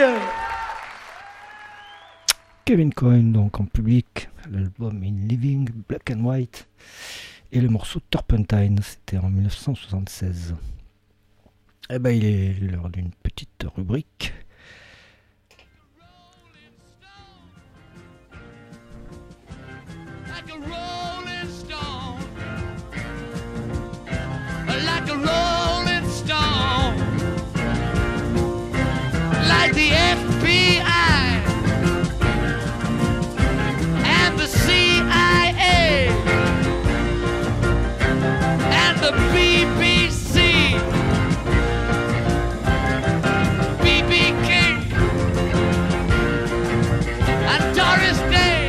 you. Kevin Coyne, donc en public, l'album In Living Black and White, et le morceau Turpentine, c'était en 1976. Eh ben, il est l'heure d'une petite rubrique. Like a rolling stone, like a rolling stone, like the FBI and the CIA and the BBC, B.B. King and Doris Day,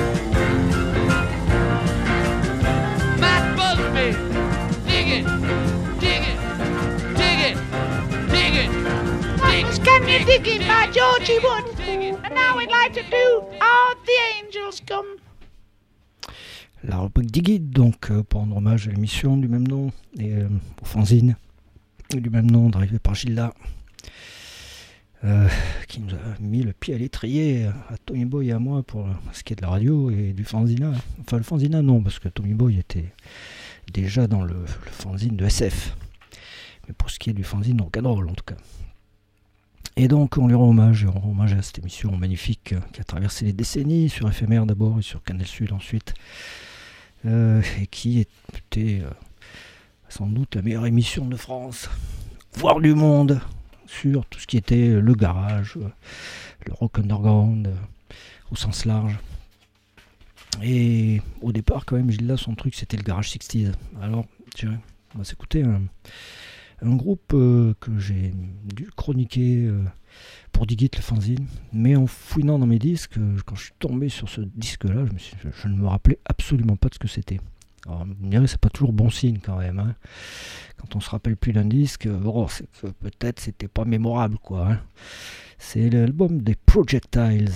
Matt Busby. Dig it, dig it, dig it, dig it, dig it. Can you dig it by Georgie Wood? And now we'd like to do All the Angels Come. La rubrique Digit, donc pour rendre hommage à l'émission du même nom et au fanzine du même nom, drivé par Gilda, qui nous a mis le pied à l'étrier à Tommy Boy et à moi pour ce qui est de la radio et du fanzina. Enfin, le fanzina non, parce que Tommy Boy était déjà dans le fanzine de SF, mais pour ce qui est du fanzine rock'n'roll en tout cas. Et donc on lui rend hommage à cette émission magnifique qui a traversé les décennies sur FMR d'abord et sur Canal Sud ensuite, et qui était sans doute la meilleure émission de France, voire du monde, sur tout ce qui était le garage, le rock underground au sens large. Et au départ quand même Gilda, son truc c'était le garage 60s. Alors on va s'écouter un groupe que j'ai dû chroniquer pour Digit le fanzine, mais en fouinant dans mes disques, quand je suis tombé sur ce disque-là, je ne me rappelais absolument pas de ce que c'était. Alors, vous me direz, c'est pas toujours bon signe quand même, hein. Quand on se rappelle plus d'un disque, c'est que peut-être c'était pas mémorable, quoi, hein. C'est l'album des Projectiles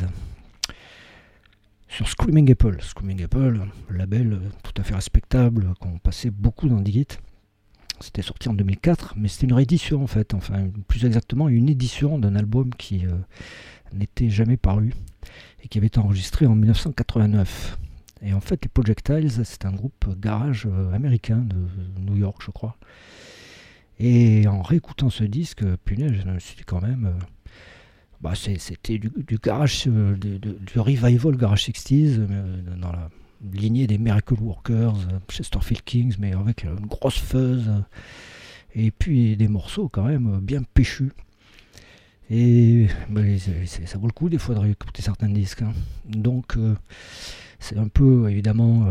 sur Screaming Apple. Screaming Apple, label tout à fait respectable qu'on passait beaucoup dans Digit. C'était sorti en 2004, mais c'était une réédition en fait, enfin plus exactement une édition d'un album qui n'était jamais paru et qui avait été enregistré en 1989. Et en fait les Projectiles, c'est un groupe garage américain de New York je crois. Et en réécoutant ce disque, punaise, je me suis dit quand même, c'était du garage, du revival garage 60s, dans la lignée des Miracle Workers, Chesterfield Kings, mais avec une grosse fuzz, et puis des morceaux quand même bien péchus. Et ça vaut le coup des fois de réécouter certains disques, hein. Donc c'est un peu évidemment,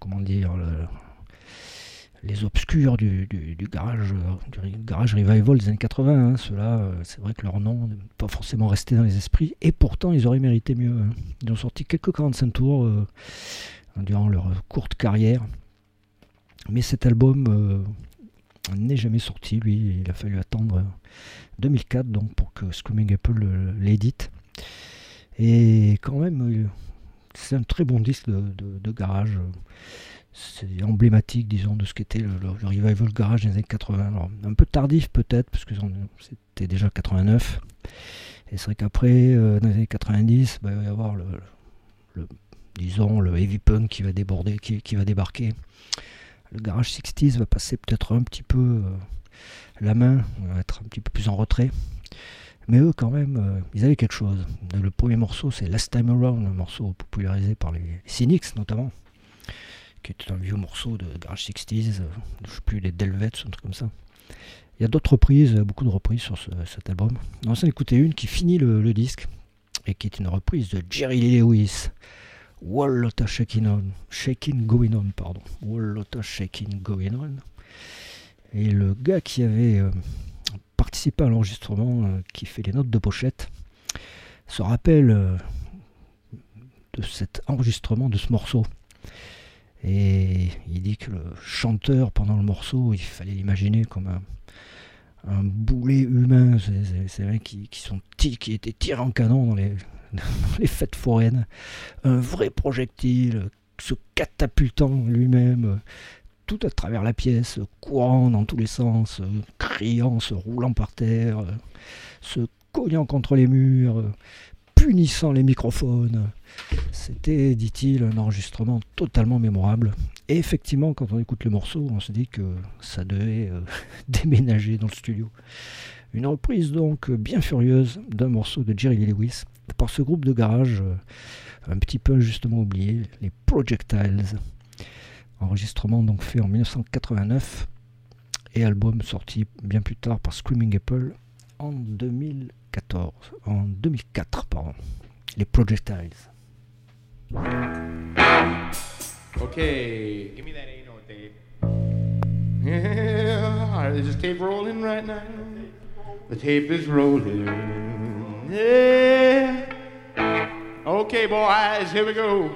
les obscurs du garage revival des années 80, hein. Ceux-là, c'est vrai que leur nom n'est pas forcément resté dans les esprits, et pourtant ils auraient mérité mieux, hein. Ils ont sorti quelques 45 tours durant leur courte carrière, mais cet album n'est jamais sorti, lui. Il a fallu attendre 2004 donc pour que Screaming Apple l'édite, et quand même c'est un très bon disque de garage. C'est emblématique, disons, de ce qu'était le revival garage des années 80. Alors, un peu tardif peut-être, parce que c'était déjà 89, et c'est vrai qu'après dans les années 90, il va y avoir le heavy punk qui va déborder, qui va débarquer. Le garage 60s va passer peut-être un petit peu la main, on va être un petit peu plus en retrait, mais eux quand même ils avaient quelque chose. Le premier morceau c'est Last Time Around, un morceau popularisé par les Cynics notamment, qui était un vieux morceau de garage 60s, je sais plus, les Delvets, un truc comme ça. Il y a d'autres reprises, beaucoup de reprises sur cet album. On va s'en écouter une qui finit le disque, et qui est une reprise de Jerry Lee Lewis, Whole Lotta Shaking Going On, pardon. Whole Lotta Shaking Going On. Et le gars qui avait participé à l'enregistrement, qui fait les notes de pochette, se rappelle de cet enregistrement de ce morceau. Et il dit que le chanteur, pendant le morceau, il fallait l'imaginer comme un boulet humain. C'est vrai qui étaient tirés en canon dans les fêtes foraines. Un vrai projectile, se catapultant lui-même, tout à travers la pièce, courant dans tous les sens, criant, se roulant par terre, se cognant contre les murs, punissant les microphones. C'était, dit-il, un enregistrement totalement mémorable. Et effectivement, quand on écoute le morceau, on se dit que ça devait déménager dans le studio. Une reprise donc bien furieuse d'un morceau de Jerry Lee Lewis par ce groupe de garage un petit peu injustement oublié, les Projectiles. Enregistrement donc fait en 1989 et album sorti bien plus tard par Screaming Apple en 2004, pardon. Les Projectiles. Okay, give me that A note, Dave. Yeah, is this tape rolling right now? The tape is rolling. Yeah. Okay, boys, here we go.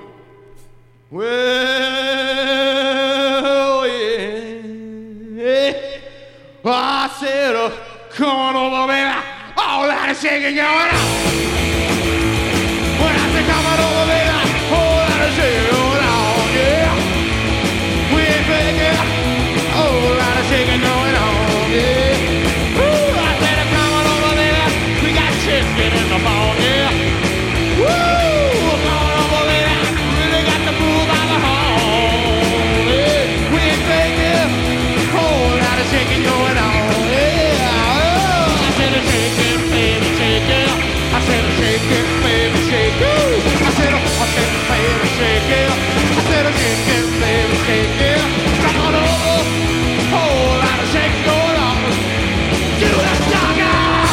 Well, yeah. Well, I said, come on over, baby. All that shaking going on. When I said, come on over, baby. All that shaking going on, yeah. We ain't faking. All that shaking going on, yeah. Woo, I said, come on over, baby. We got chicken in the ball, yeah. Woo, come on over, baby. Really got the pool by the hall, yeah. We ain't faking. All that shaking going on, yeah. I said, shake it, baby, shake it. I said, shake it, baby, shake it. I said, baby, shake it. I said, shake it, baby, shake it. Come on over, whole lot of shake going on. Do that doggy.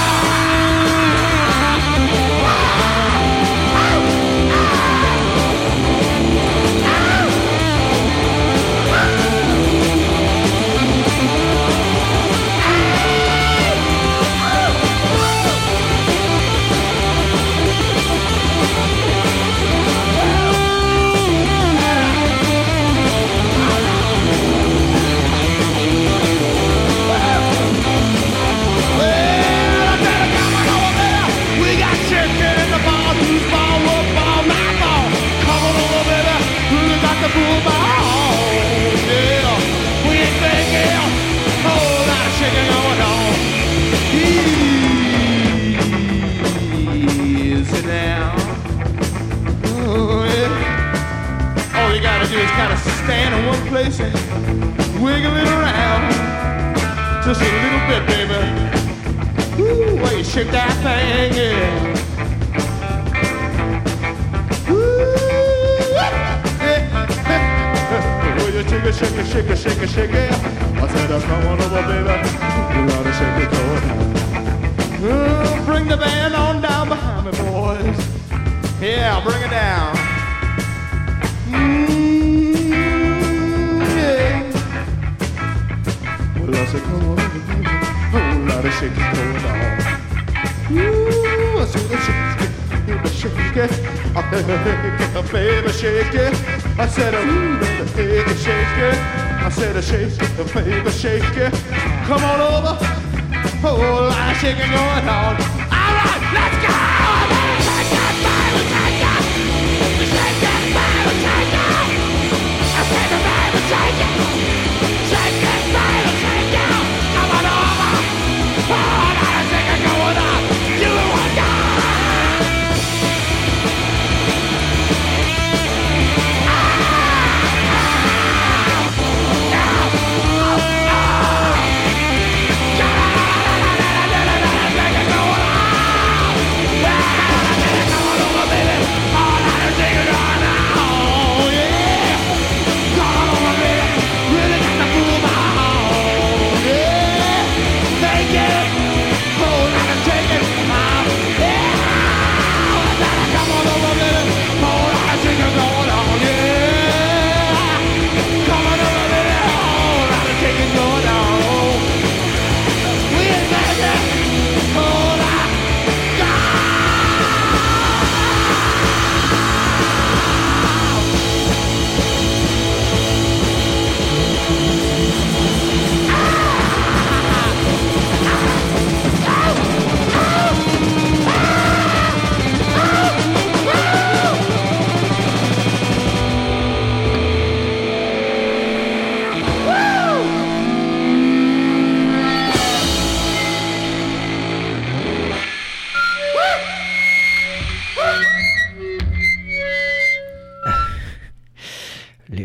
Stand in one place and wiggle it around just a little bit, baby. Woo, while you shake that thing, yeah. Woo, yeah. Will you shake it, shake it, shake it, shake it, shake it? I said, come on over, baby. You ought to shake it, going. Bring the band on down behind me, boys. Yeah, bring it down. Well, I said, come on over, baby. Whole lot of shaking going on. Ooh, I said, shake it, baby, shake it. I said, baby, shake it. I said, baby, shake it. I said, shake it, baby, shake it. Come on over. Whole lot of shaking going on. All right, let's go. Shake that baby, shake it. Shake that baby, shake it. I said, baby, shake it. Shake it, baby, shake it. Come on over. Oh, I gotta take it going on. You want that?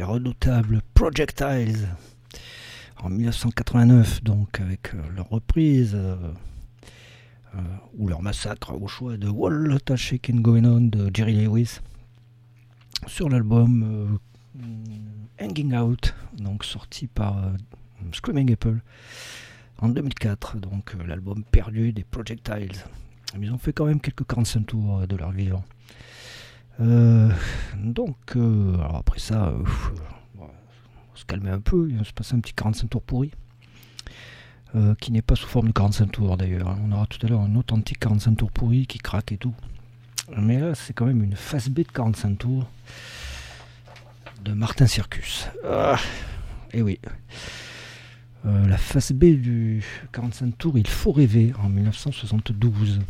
redoutables Projectiles en 1989, donc avec leur reprise ou leur massacre au choix de Wall Lotta Shakin' Going On de Jerry Lewis sur l'album Hanging Out, donc sorti par Screaming Apple en 2004, donc l'album perdu des Projectiles. Ils ont fait quand même quelques 45 tours de leur vivant. Alors après ça, on va se calmer un peu, il va se passer un petit 45 tours pourri, qui n'est pas sous forme de 45 tours d'ailleurs. On aura tout à l'heure un authentique 45 tours pourri qui craque et tout. Mais là, c'est quand même une face B de 45 tours de Martin Circus. Et oui. La face B du 45 tours, Il faut rêver, en 1972.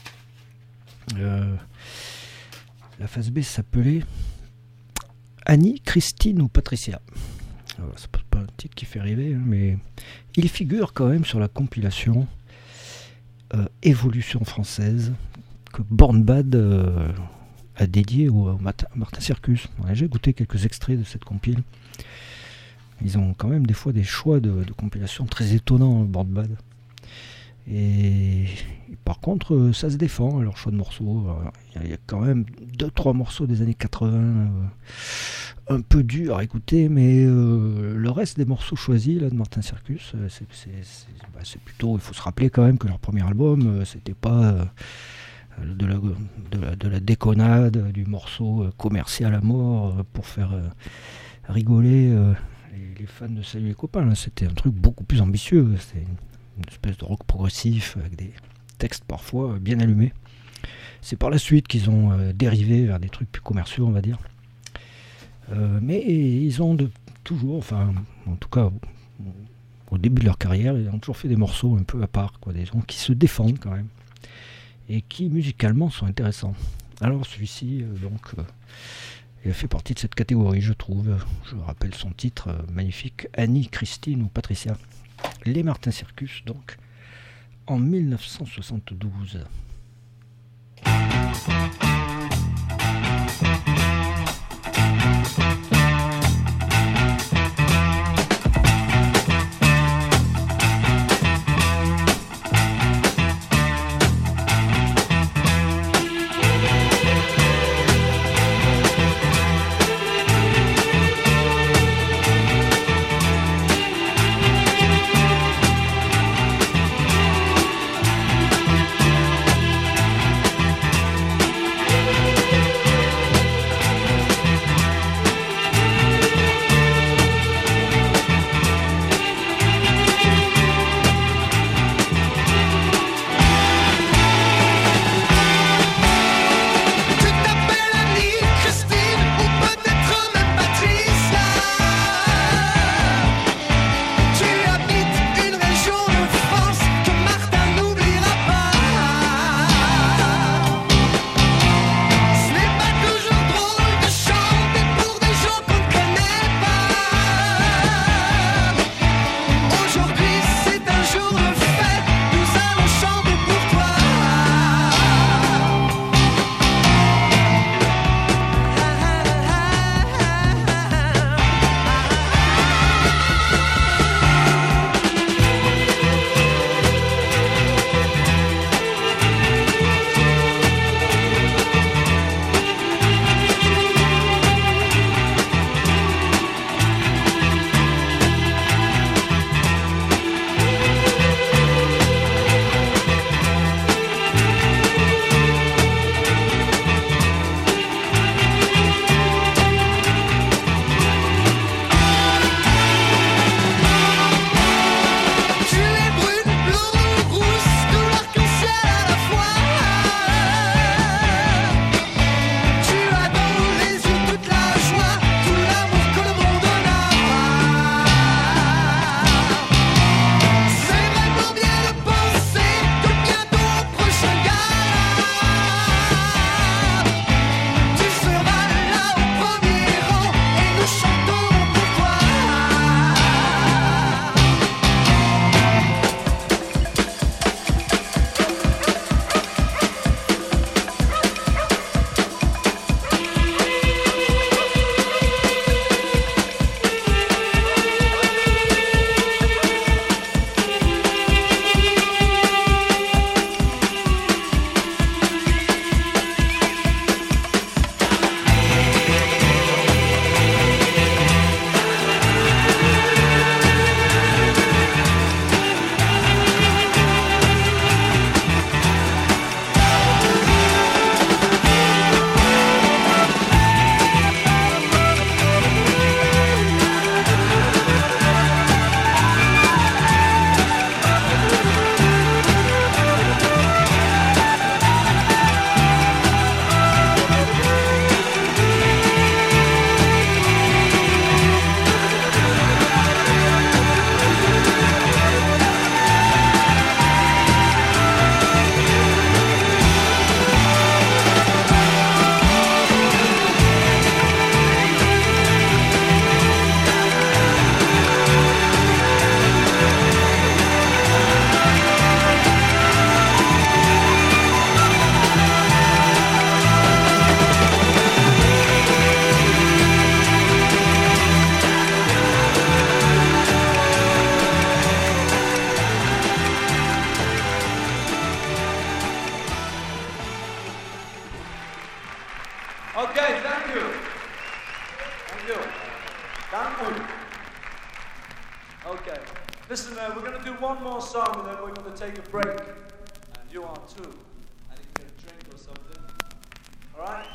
La face B s'appelait Annie, Christine ou Patricia. C'est pas un titre qui fait rêver, hein, mais il figure quand même sur la compilation Évolution française que Born Bad a dédié au Martin Circus. J'ai goûté quelques extraits de cette compile. Ils ont quand même des fois des choix de compilation très étonnants, Born Bad. Et par contre, ça se défend, leur choix de morceaux. Il y a quand même 2-3 morceaux des années 80 un peu durs à écouter, mais le reste des morceaux choisis là, de Martin Circus, c'est plutôt. Il faut se rappeler quand même que leur premier album, c'était pas de la déconnade, du morceau commercial à mort pour faire rigoler les fans de Salut les copains. Là, c'était un truc beaucoup plus ambitieux. C'était une espèce de rock progressif avec des textes parfois bien allumés. C'est par la suite qu'ils ont dérivé vers des trucs plus commerciaux, on va dire. Mais ils ont toujours, enfin, en tout cas, au début de leur carrière, ils ont toujours fait des morceaux un peu à part, quoi, des gens qui se défendent quand même et qui musicalement sont intéressants. Alors celui-ci, il fait partie de cette catégorie, je trouve. Je rappelle son titre magnifique, Annie, Christine ou Patricia. Les Martin Circus, donc, en 1972. Okay, thank you. Thank you. Thank you. Okay. Listen, we're going to do one more song and then we're going to take a break. And you are too. And you can get a drink or something. All right?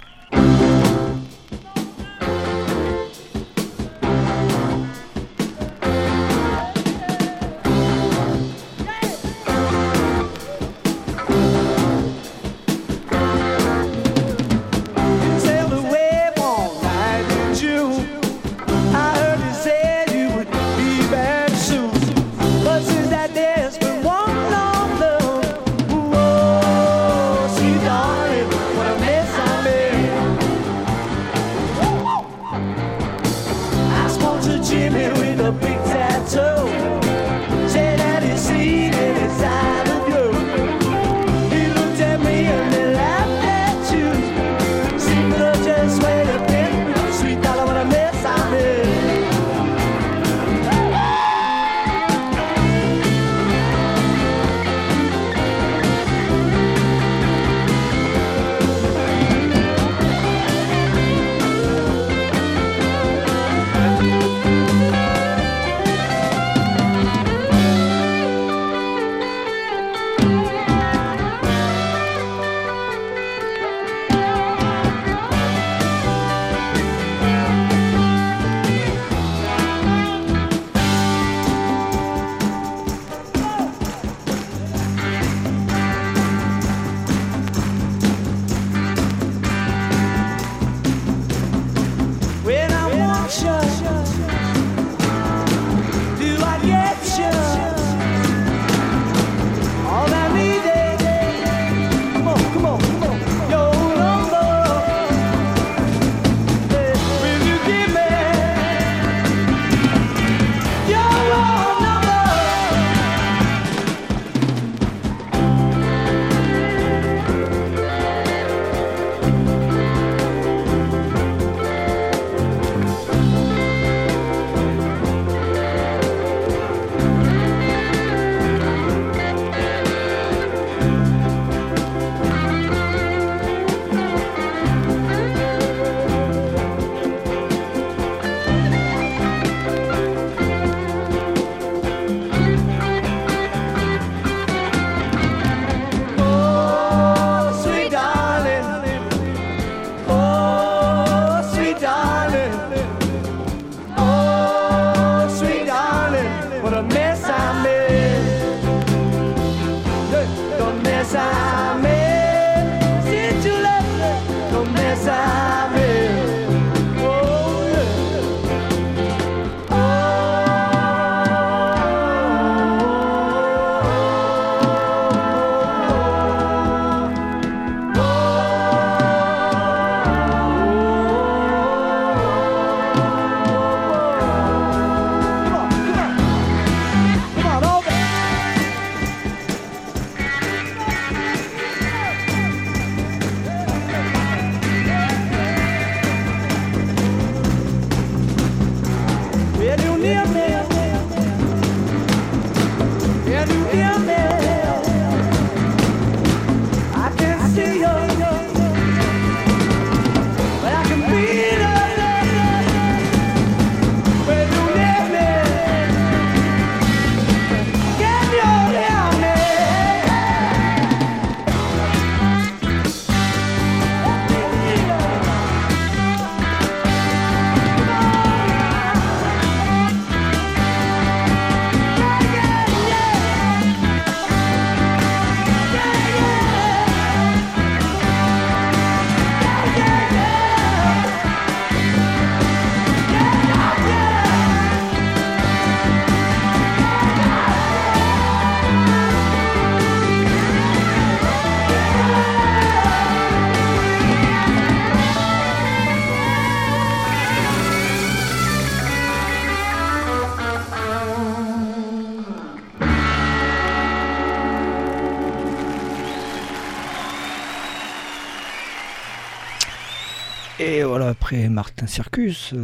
Et voilà, après Martin Circus,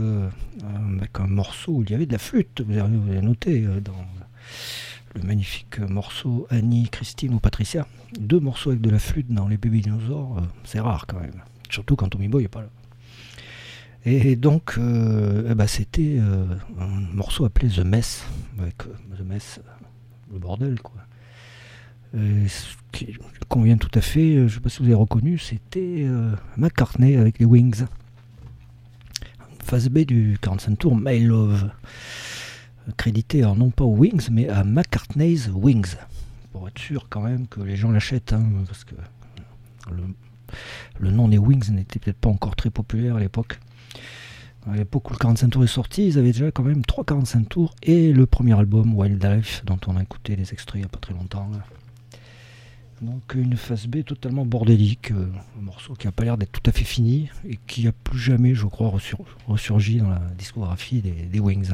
avec un morceau où il y avait de la flûte, vous avez noté dans le magnifique morceau Annie, Christine ou Patricia, 2 morceaux avec de la flûte dans les Bébés Dinosaures, c'est rare quand même. surtout quand Tommy Boy n'est pas là. Et donc, c'était un morceau appelé The Mess, avec The Mess, le bordel, quoi. Ce qui convient tout à fait, je ne sais pas si vous avez reconnu, c'était McCartney avec les Wings. Phase B du 45 tours, My Love. Crédité alors non pas aux Wings, mais à McCartney's Wings. Pour être sûr quand même que les gens l'achètent, hein, parce que le nom des Wings n'était peut-être pas encore très populaire à l'époque. À l'époque où le 45 tours est sorti, ils avaient déjà quand même 3 45 tours et le premier album Wildlife, dont on a écouté des extraits il n'y a pas très longtemps. Là. Donc une phase B totalement bordélique, un morceau qui n'a pas l'air d'être tout à fait fini et qui n'a plus jamais, je crois, ressurgi dans la discographie des Wings. Hein.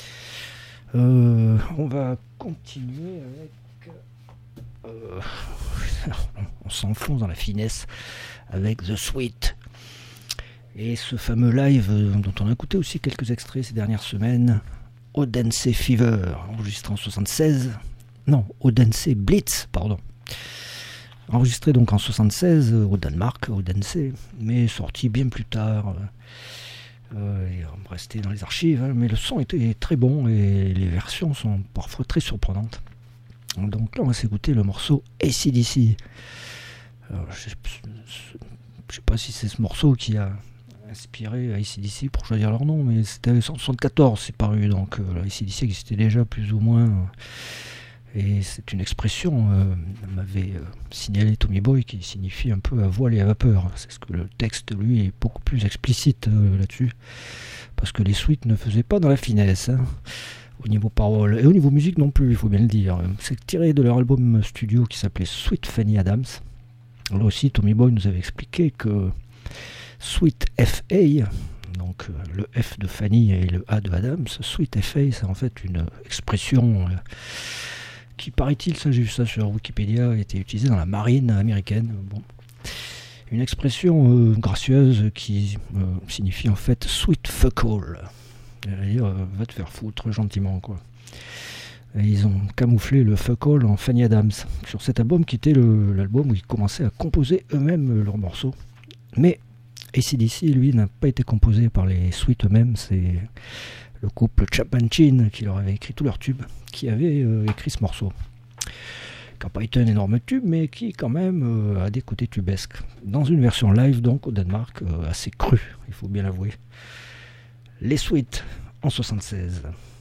On va continuer avec... on s'enfonce dans la finesse avec The Sweet. Et ce fameux live dont on a écouté aussi quelques extraits ces dernières semaines, Odense Fever, enregistré en 76. Non, Odense Blitz, pardon. Enregistré donc en 76 au Danemark, Odense, mais sorti bien plus tard. Et on va rester dans les archives, hein, mais le son était très bon et les versions sont parfois très surprenantes. Donc là, on va s'écouter le morceau AC/DC. Alors, je sais pas si c'est ce morceau qui a inspiré AC/DC pour choisir leur nom, mais c'était en 1974, c'est paru, donc AC/DC existait déjà plus ou moins. Et c'est une expression, m'avait signalé Tommy Boy, qui signifie un peu à voile et à vapeur. C'est ce que le texte, lui, est beaucoup plus explicite là-dessus. Parce que les Sweet ne faisaient pas dans la finesse, hein, au niveau parole. Et au niveau musique non plus, il faut bien le dire. C'est tiré de leur album studio qui s'appelait Sweet Fanny Adams. Là aussi, Tommy Boy nous avait expliqué que Sweet F.A., donc le F de Fanny et le A de Adams, Sweet F.A., c'est en fait une expression... qui, paraît-il, ça j'ai vu ça sur Wikipédia, a été utilisé dans la marine américaine. Bon. Une expression gracieuse qui signifie en fait sweet fuck all. C'est-à-dire va te faire foutre gentiment, quoi. Et ils ont camouflé le fuck all en Fanny Adams sur cet album qui était l'album où ils commençaient à composer eux-mêmes leurs morceaux. Mais AC/DC, lui, n'a pas été composé par les Sweet eux-mêmes, c'est le couple Chapman-Chin qui leur avait écrit tous leurs tubes, qui avait écrit ce morceau. Qui n'a pas été un énorme tube, mais qui quand même a des côtés tubesques. Dans une version live, donc au Danemark, assez crue, il faut bien l'avouer. Les Sweet en 76.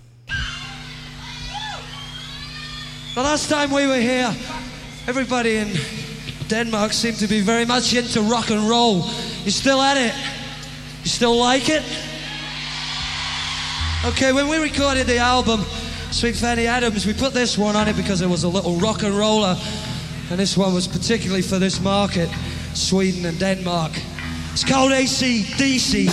The last time we were here, everybody in Denmark seemed to be very much into rock and roll. You still at it? You still like it? Okay, when we recorded the album, Sweet Fanny Adams, we put this one on it because it was a little rock and roller, and this one was particularly for this market, Sweden and Denmark. It's called AC/DC.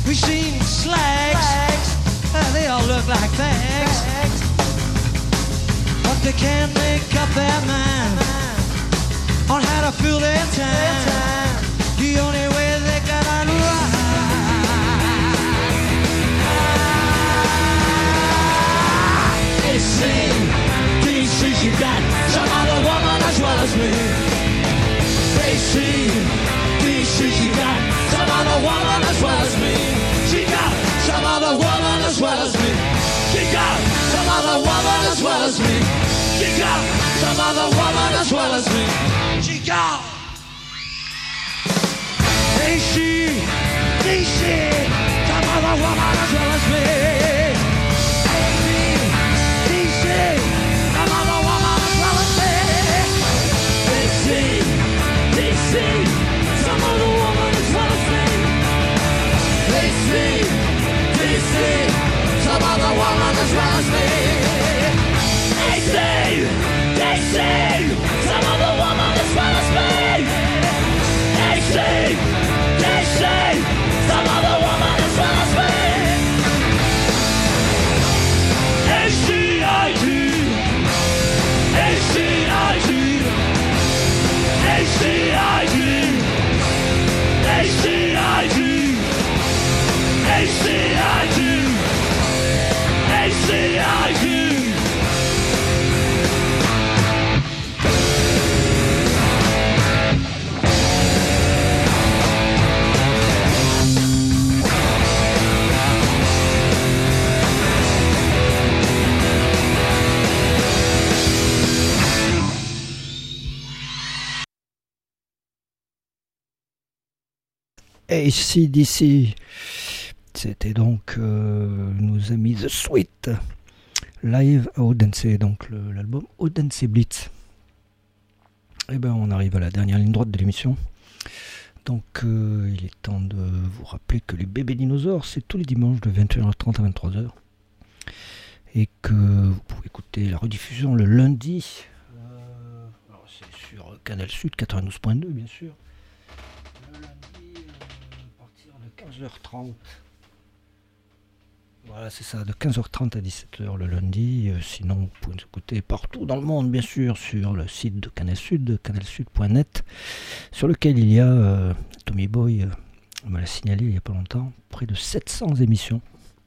We've seen slags, they all look like fags, but they can't make up their mind on how to fill their time. The only way they got on right. DC, she got some other woman as well as me. DC, she got some other woman as well as me. She got some other woman as well as me. She got some other woman as well as me. She got some other woman as well as me. She got. DC, some other woman as well as me. DC, some other woman as well as me. DC, some other woman as well as me. DC, some other woman as well as me. DC, some other woman as well as me. DC, some other woman as well as me. HCIG, HCIG, HCIG, HCIG, HCIG, HCIG. AC/DC, c'était donc nos amis The Sweet, live à Odense, donc l'album Odense Blitz. Et ben on arrive à la dernière ligne droite de l'émission. Donc il est temps de vous rappeler que les bébés dinosaures, c'est tous les dimanches de 21h30 à 23h. Et que vous pouvez écouter la rediffusion le lundi. Alors c'est sur Canal Sud 92.2 bien sûr. 15h30. Voilà, c'est ça, de 15h30 à 17h le lundi. Sinon, vous pouvez nous écouter partout dans le monde, bien sûr, sur le site de Canal Sud, canalsud.net, sur lequel il y a, Tommy Boy me l'a signalé il n'y a pas longtemps, près de 700 émissions.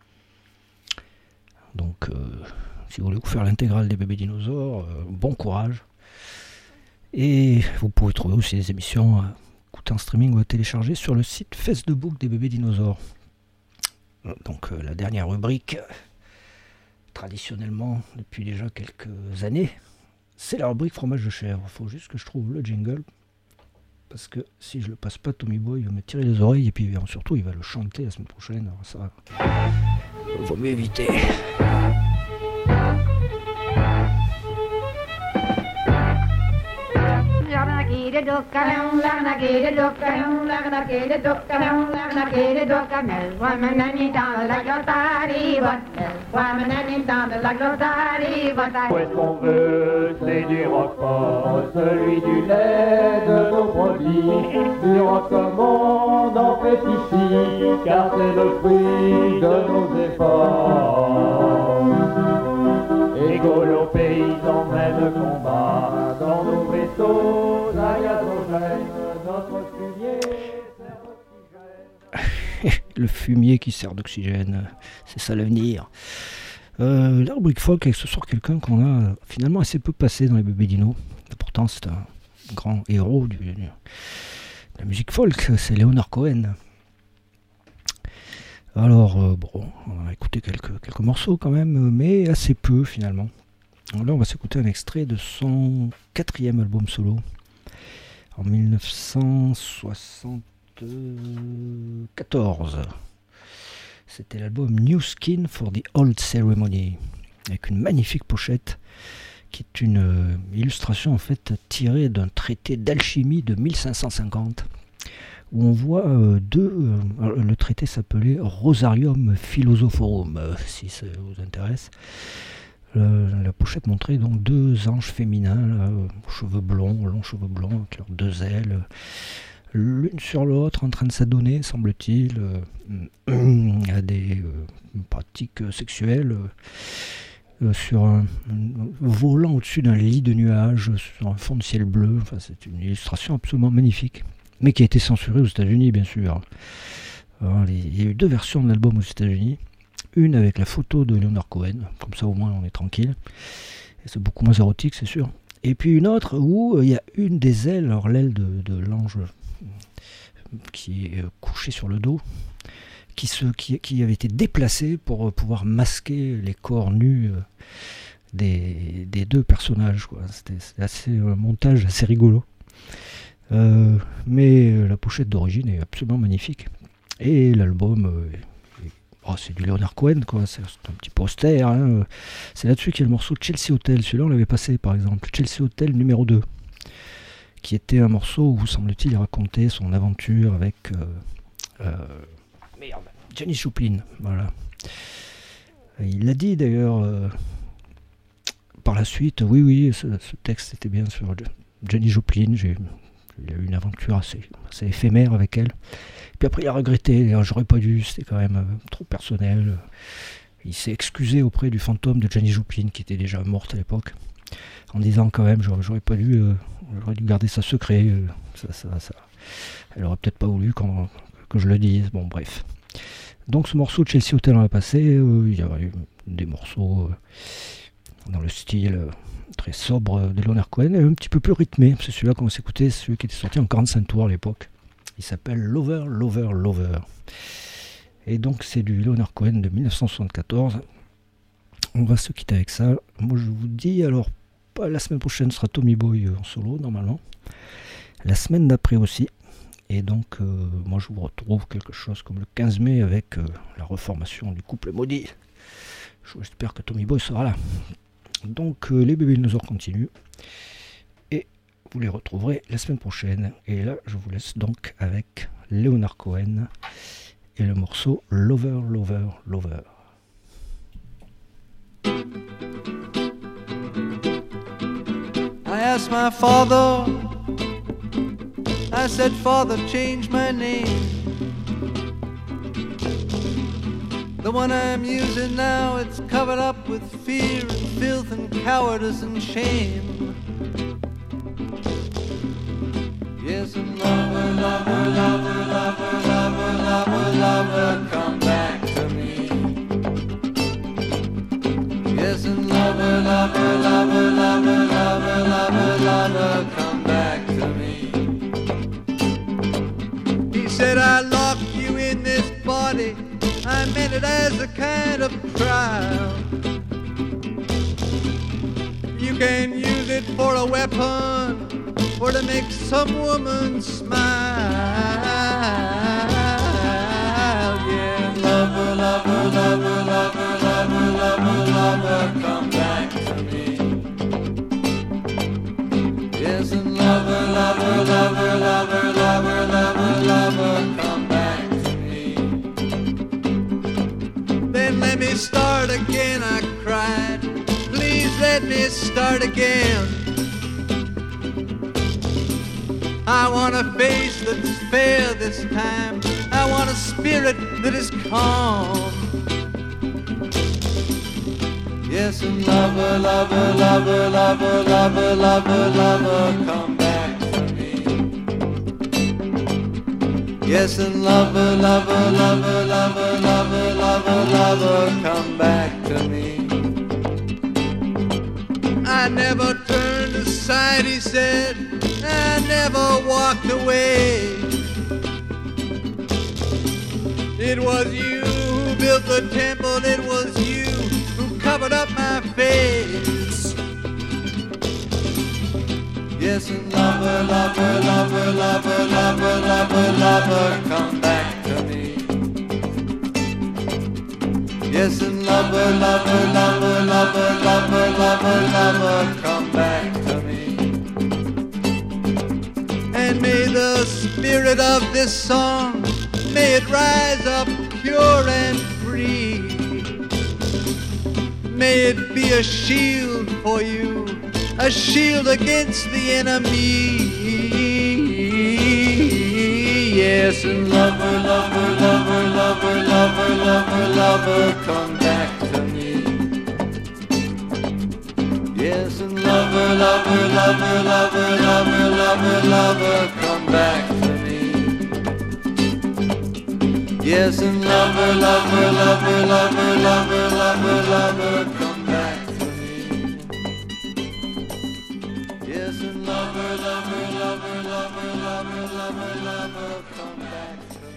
Donc, si vous voulez vous faire l'intégrale des bébés dinosaures, bon courage. Et vous pouvez trouver aussi des émissions en streaming ou à télécharger sur le site Facebook des bébés dinosaures. Donc la dernière rubrique, traditionnellement depuis déjà quelques années, c'est la rubrique fromage de chèvre. Il faut juste que je trouve le jingle, parce que si je le passe pas, Tommy Boy va me tirer les oreilles et puis surtout il va le chanter la semaine prochaine. Alors ça, vaut mieux éviter. Où est-ce qu'on veut, c'est du roquefort, celui du lait de nos produits. Du roc comme on en fait ici, car c'est le fruit de nos efforts. Écolos paysans mènent le combat dans nos vaisseaux à gazogène, notre fumier sert d'oxygène. Le fumier qui sert d'oxygène, c'est ça l'avenir. La rubrique folk avec ce soir quelqu'un qu'on a finalement assez peu passé dans les bébés dinos. Pourtant c'est un grand héros de la musique folk, c'est Leonard Cohen. Alors bon, on a écouté quelques morceaux quand même, mais assez peu finalement. Alors là on va s'écouter un extrait de son 4e album solo en 1974. C'était l'album New Skin for the Old Ceremony, avec une magnifique pochette qui est une illustration en fait tirée d'un traité d'alchimie de 1550, où on voit le traité s'appelait Rosarium Philosophorum, si ça vous intéresse. La pochette montrait donc deux anges féminins, longs cheveux blonds, avec leurs deux ailes, l'une sur l'autre en train de s'adonner, semble-t-il, à des pratiques sexuelles sur volant au-dessus d'un lit de nuages sur un fond de ciel bleu. Enfin, c'est une illustration absolument magnifique, mais qui a été censurée aux États-Unis, bien sûr. Alors, il y a eu 2 versions de l'album aux États-Unis, une avec la photo de Leonard Cohen, comme ça au moins on est tranquille, et c'est beaucoup moins érotique, c'est sûr. Et puis une autre où il y a une des ailes, alors l'aile de l'ange qui est couchée sur le dos, qui avait été déplacée pour pouvoir masquer les corps nus des 2 personnages, quoi. C'était assez un montage assez rigolo. Mais la pochette d'origine est absolument magnifique. Et l'album, c'est du Leonard Cohen, quoi. C'est un petit peu austère. Hein. C'est là-dessus qu'il y a le morceau Chelsea Hotel. Celui-là, on l'avait passé, par exemple. Chelsea Hotel numéro 2. Qui était un morceau où, semble-t-il, il racontait son aventure avec Janis Joplin. Voilà. Il l'a dit, d'ailleurs, par la suite. Oui, ce texte était bien sur Janis Joplin. Il a eu une aventure assez éphémère avec elle. Puis après, il a regretté. J'aurais pas dû, c'était quand même trop personnel. Il s'est excusé auprès du fantôme de Janis Joplin, qui était déjà morte à l'époque, en disant quand même, j'aurais pas dû, j'aurais dû garder ça secret. Elle aurait peut-être pas voulu que je le dise. Bon, bref. Donc, ce morceau de Chelsea Hotel, on l'a passé. Il y a eu des morceaux dans le style très sobre de Leonard Cohen, et un petit peu plus rythmé. C'est celui-là qu'on va s'écouter, celui qui était sorti en 45 tours à l'époque. Il s'appelle Lover, Lover, Lover. Et donc c'est du Leonard Cohen de 1974. On va se quitter avec ça. Moi je vous dis, alors, la semaine prochaine sera Tommy Boy en solo normalement. La semaine d'après aussi. Et donc moi je vous retrouve quelque chose comme le 15 mai avec la reformation du couple maudit. J'espère que Tommy Boy sera là. Donc les bébés dinosaures continuent. Et vous les retrouverez la semaine prochaine. Et là, je vous laisse donc avec Leonard Cohen et le morceau Lover, Lover, Lover. I asked my father, I said, Father, change my name. The one I'm using now, it's covered up with fear and filth and cowardice and shame. Yes, and lover, lover, lover, lover, lover, lover, lover, come back to me. Yes, and lover, lover, lover, lover, lover, lover, lover, come back to me. He said, I locked you in this body, I meant it as a kind of trial. You can use it for a weapon or to make some woman smile. Yeah, lover, lover, lover, lover, lover, lover, lover, come back to me. Yes, and lover, lover, lover, lover, lover, lover, lover, come back to me. Then let me start again, I cried. Please let me start again. I want a face that's fair this time. I want a spirit that is calm. Yes, and lover, lover, lover, lover, lover, lover, lover, come back to me. Yes, and lover, lover, lover, lover, lover, lover, lover, come back to me. I never turned aside, he said. I never walked away. It was you who built the temple. It was you who covered up my face. Yes, and lover, lover, lover, lover, lover, lover, lover, come back to me. Yes, and lover, lover, lover, lover, lover, lover, lover, come back to me. And may the spirit of this song, may it rise up pure and free. May it be a shield for you, a shield against the enemy. Yes, and lover, lover, lover, lover, lover, lover, lover, come back to me. Yes, and lover, lover, lover, lover, lover, lover, lover, come back to me. Yes, and lover, lover, lover, lover, lover, lover, lover, come back to me. Yes, and lover, lover, lover, lover, lover, lover, lover, come back to me.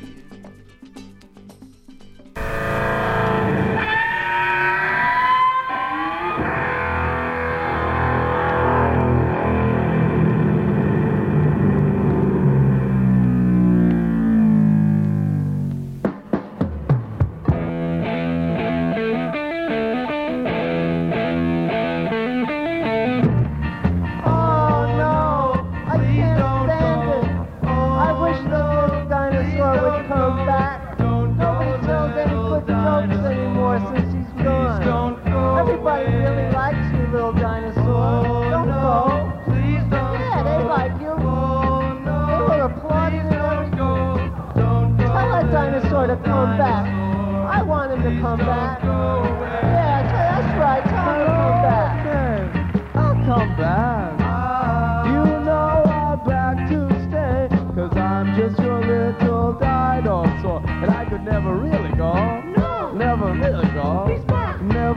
To come back. I want him to come back. Yeah, that's right. Tell him to come back. I'll come back. You know I'm back to stay, 'cause I'm just your little dinosaur. And I could never really go. No. Never really go. He's back. Never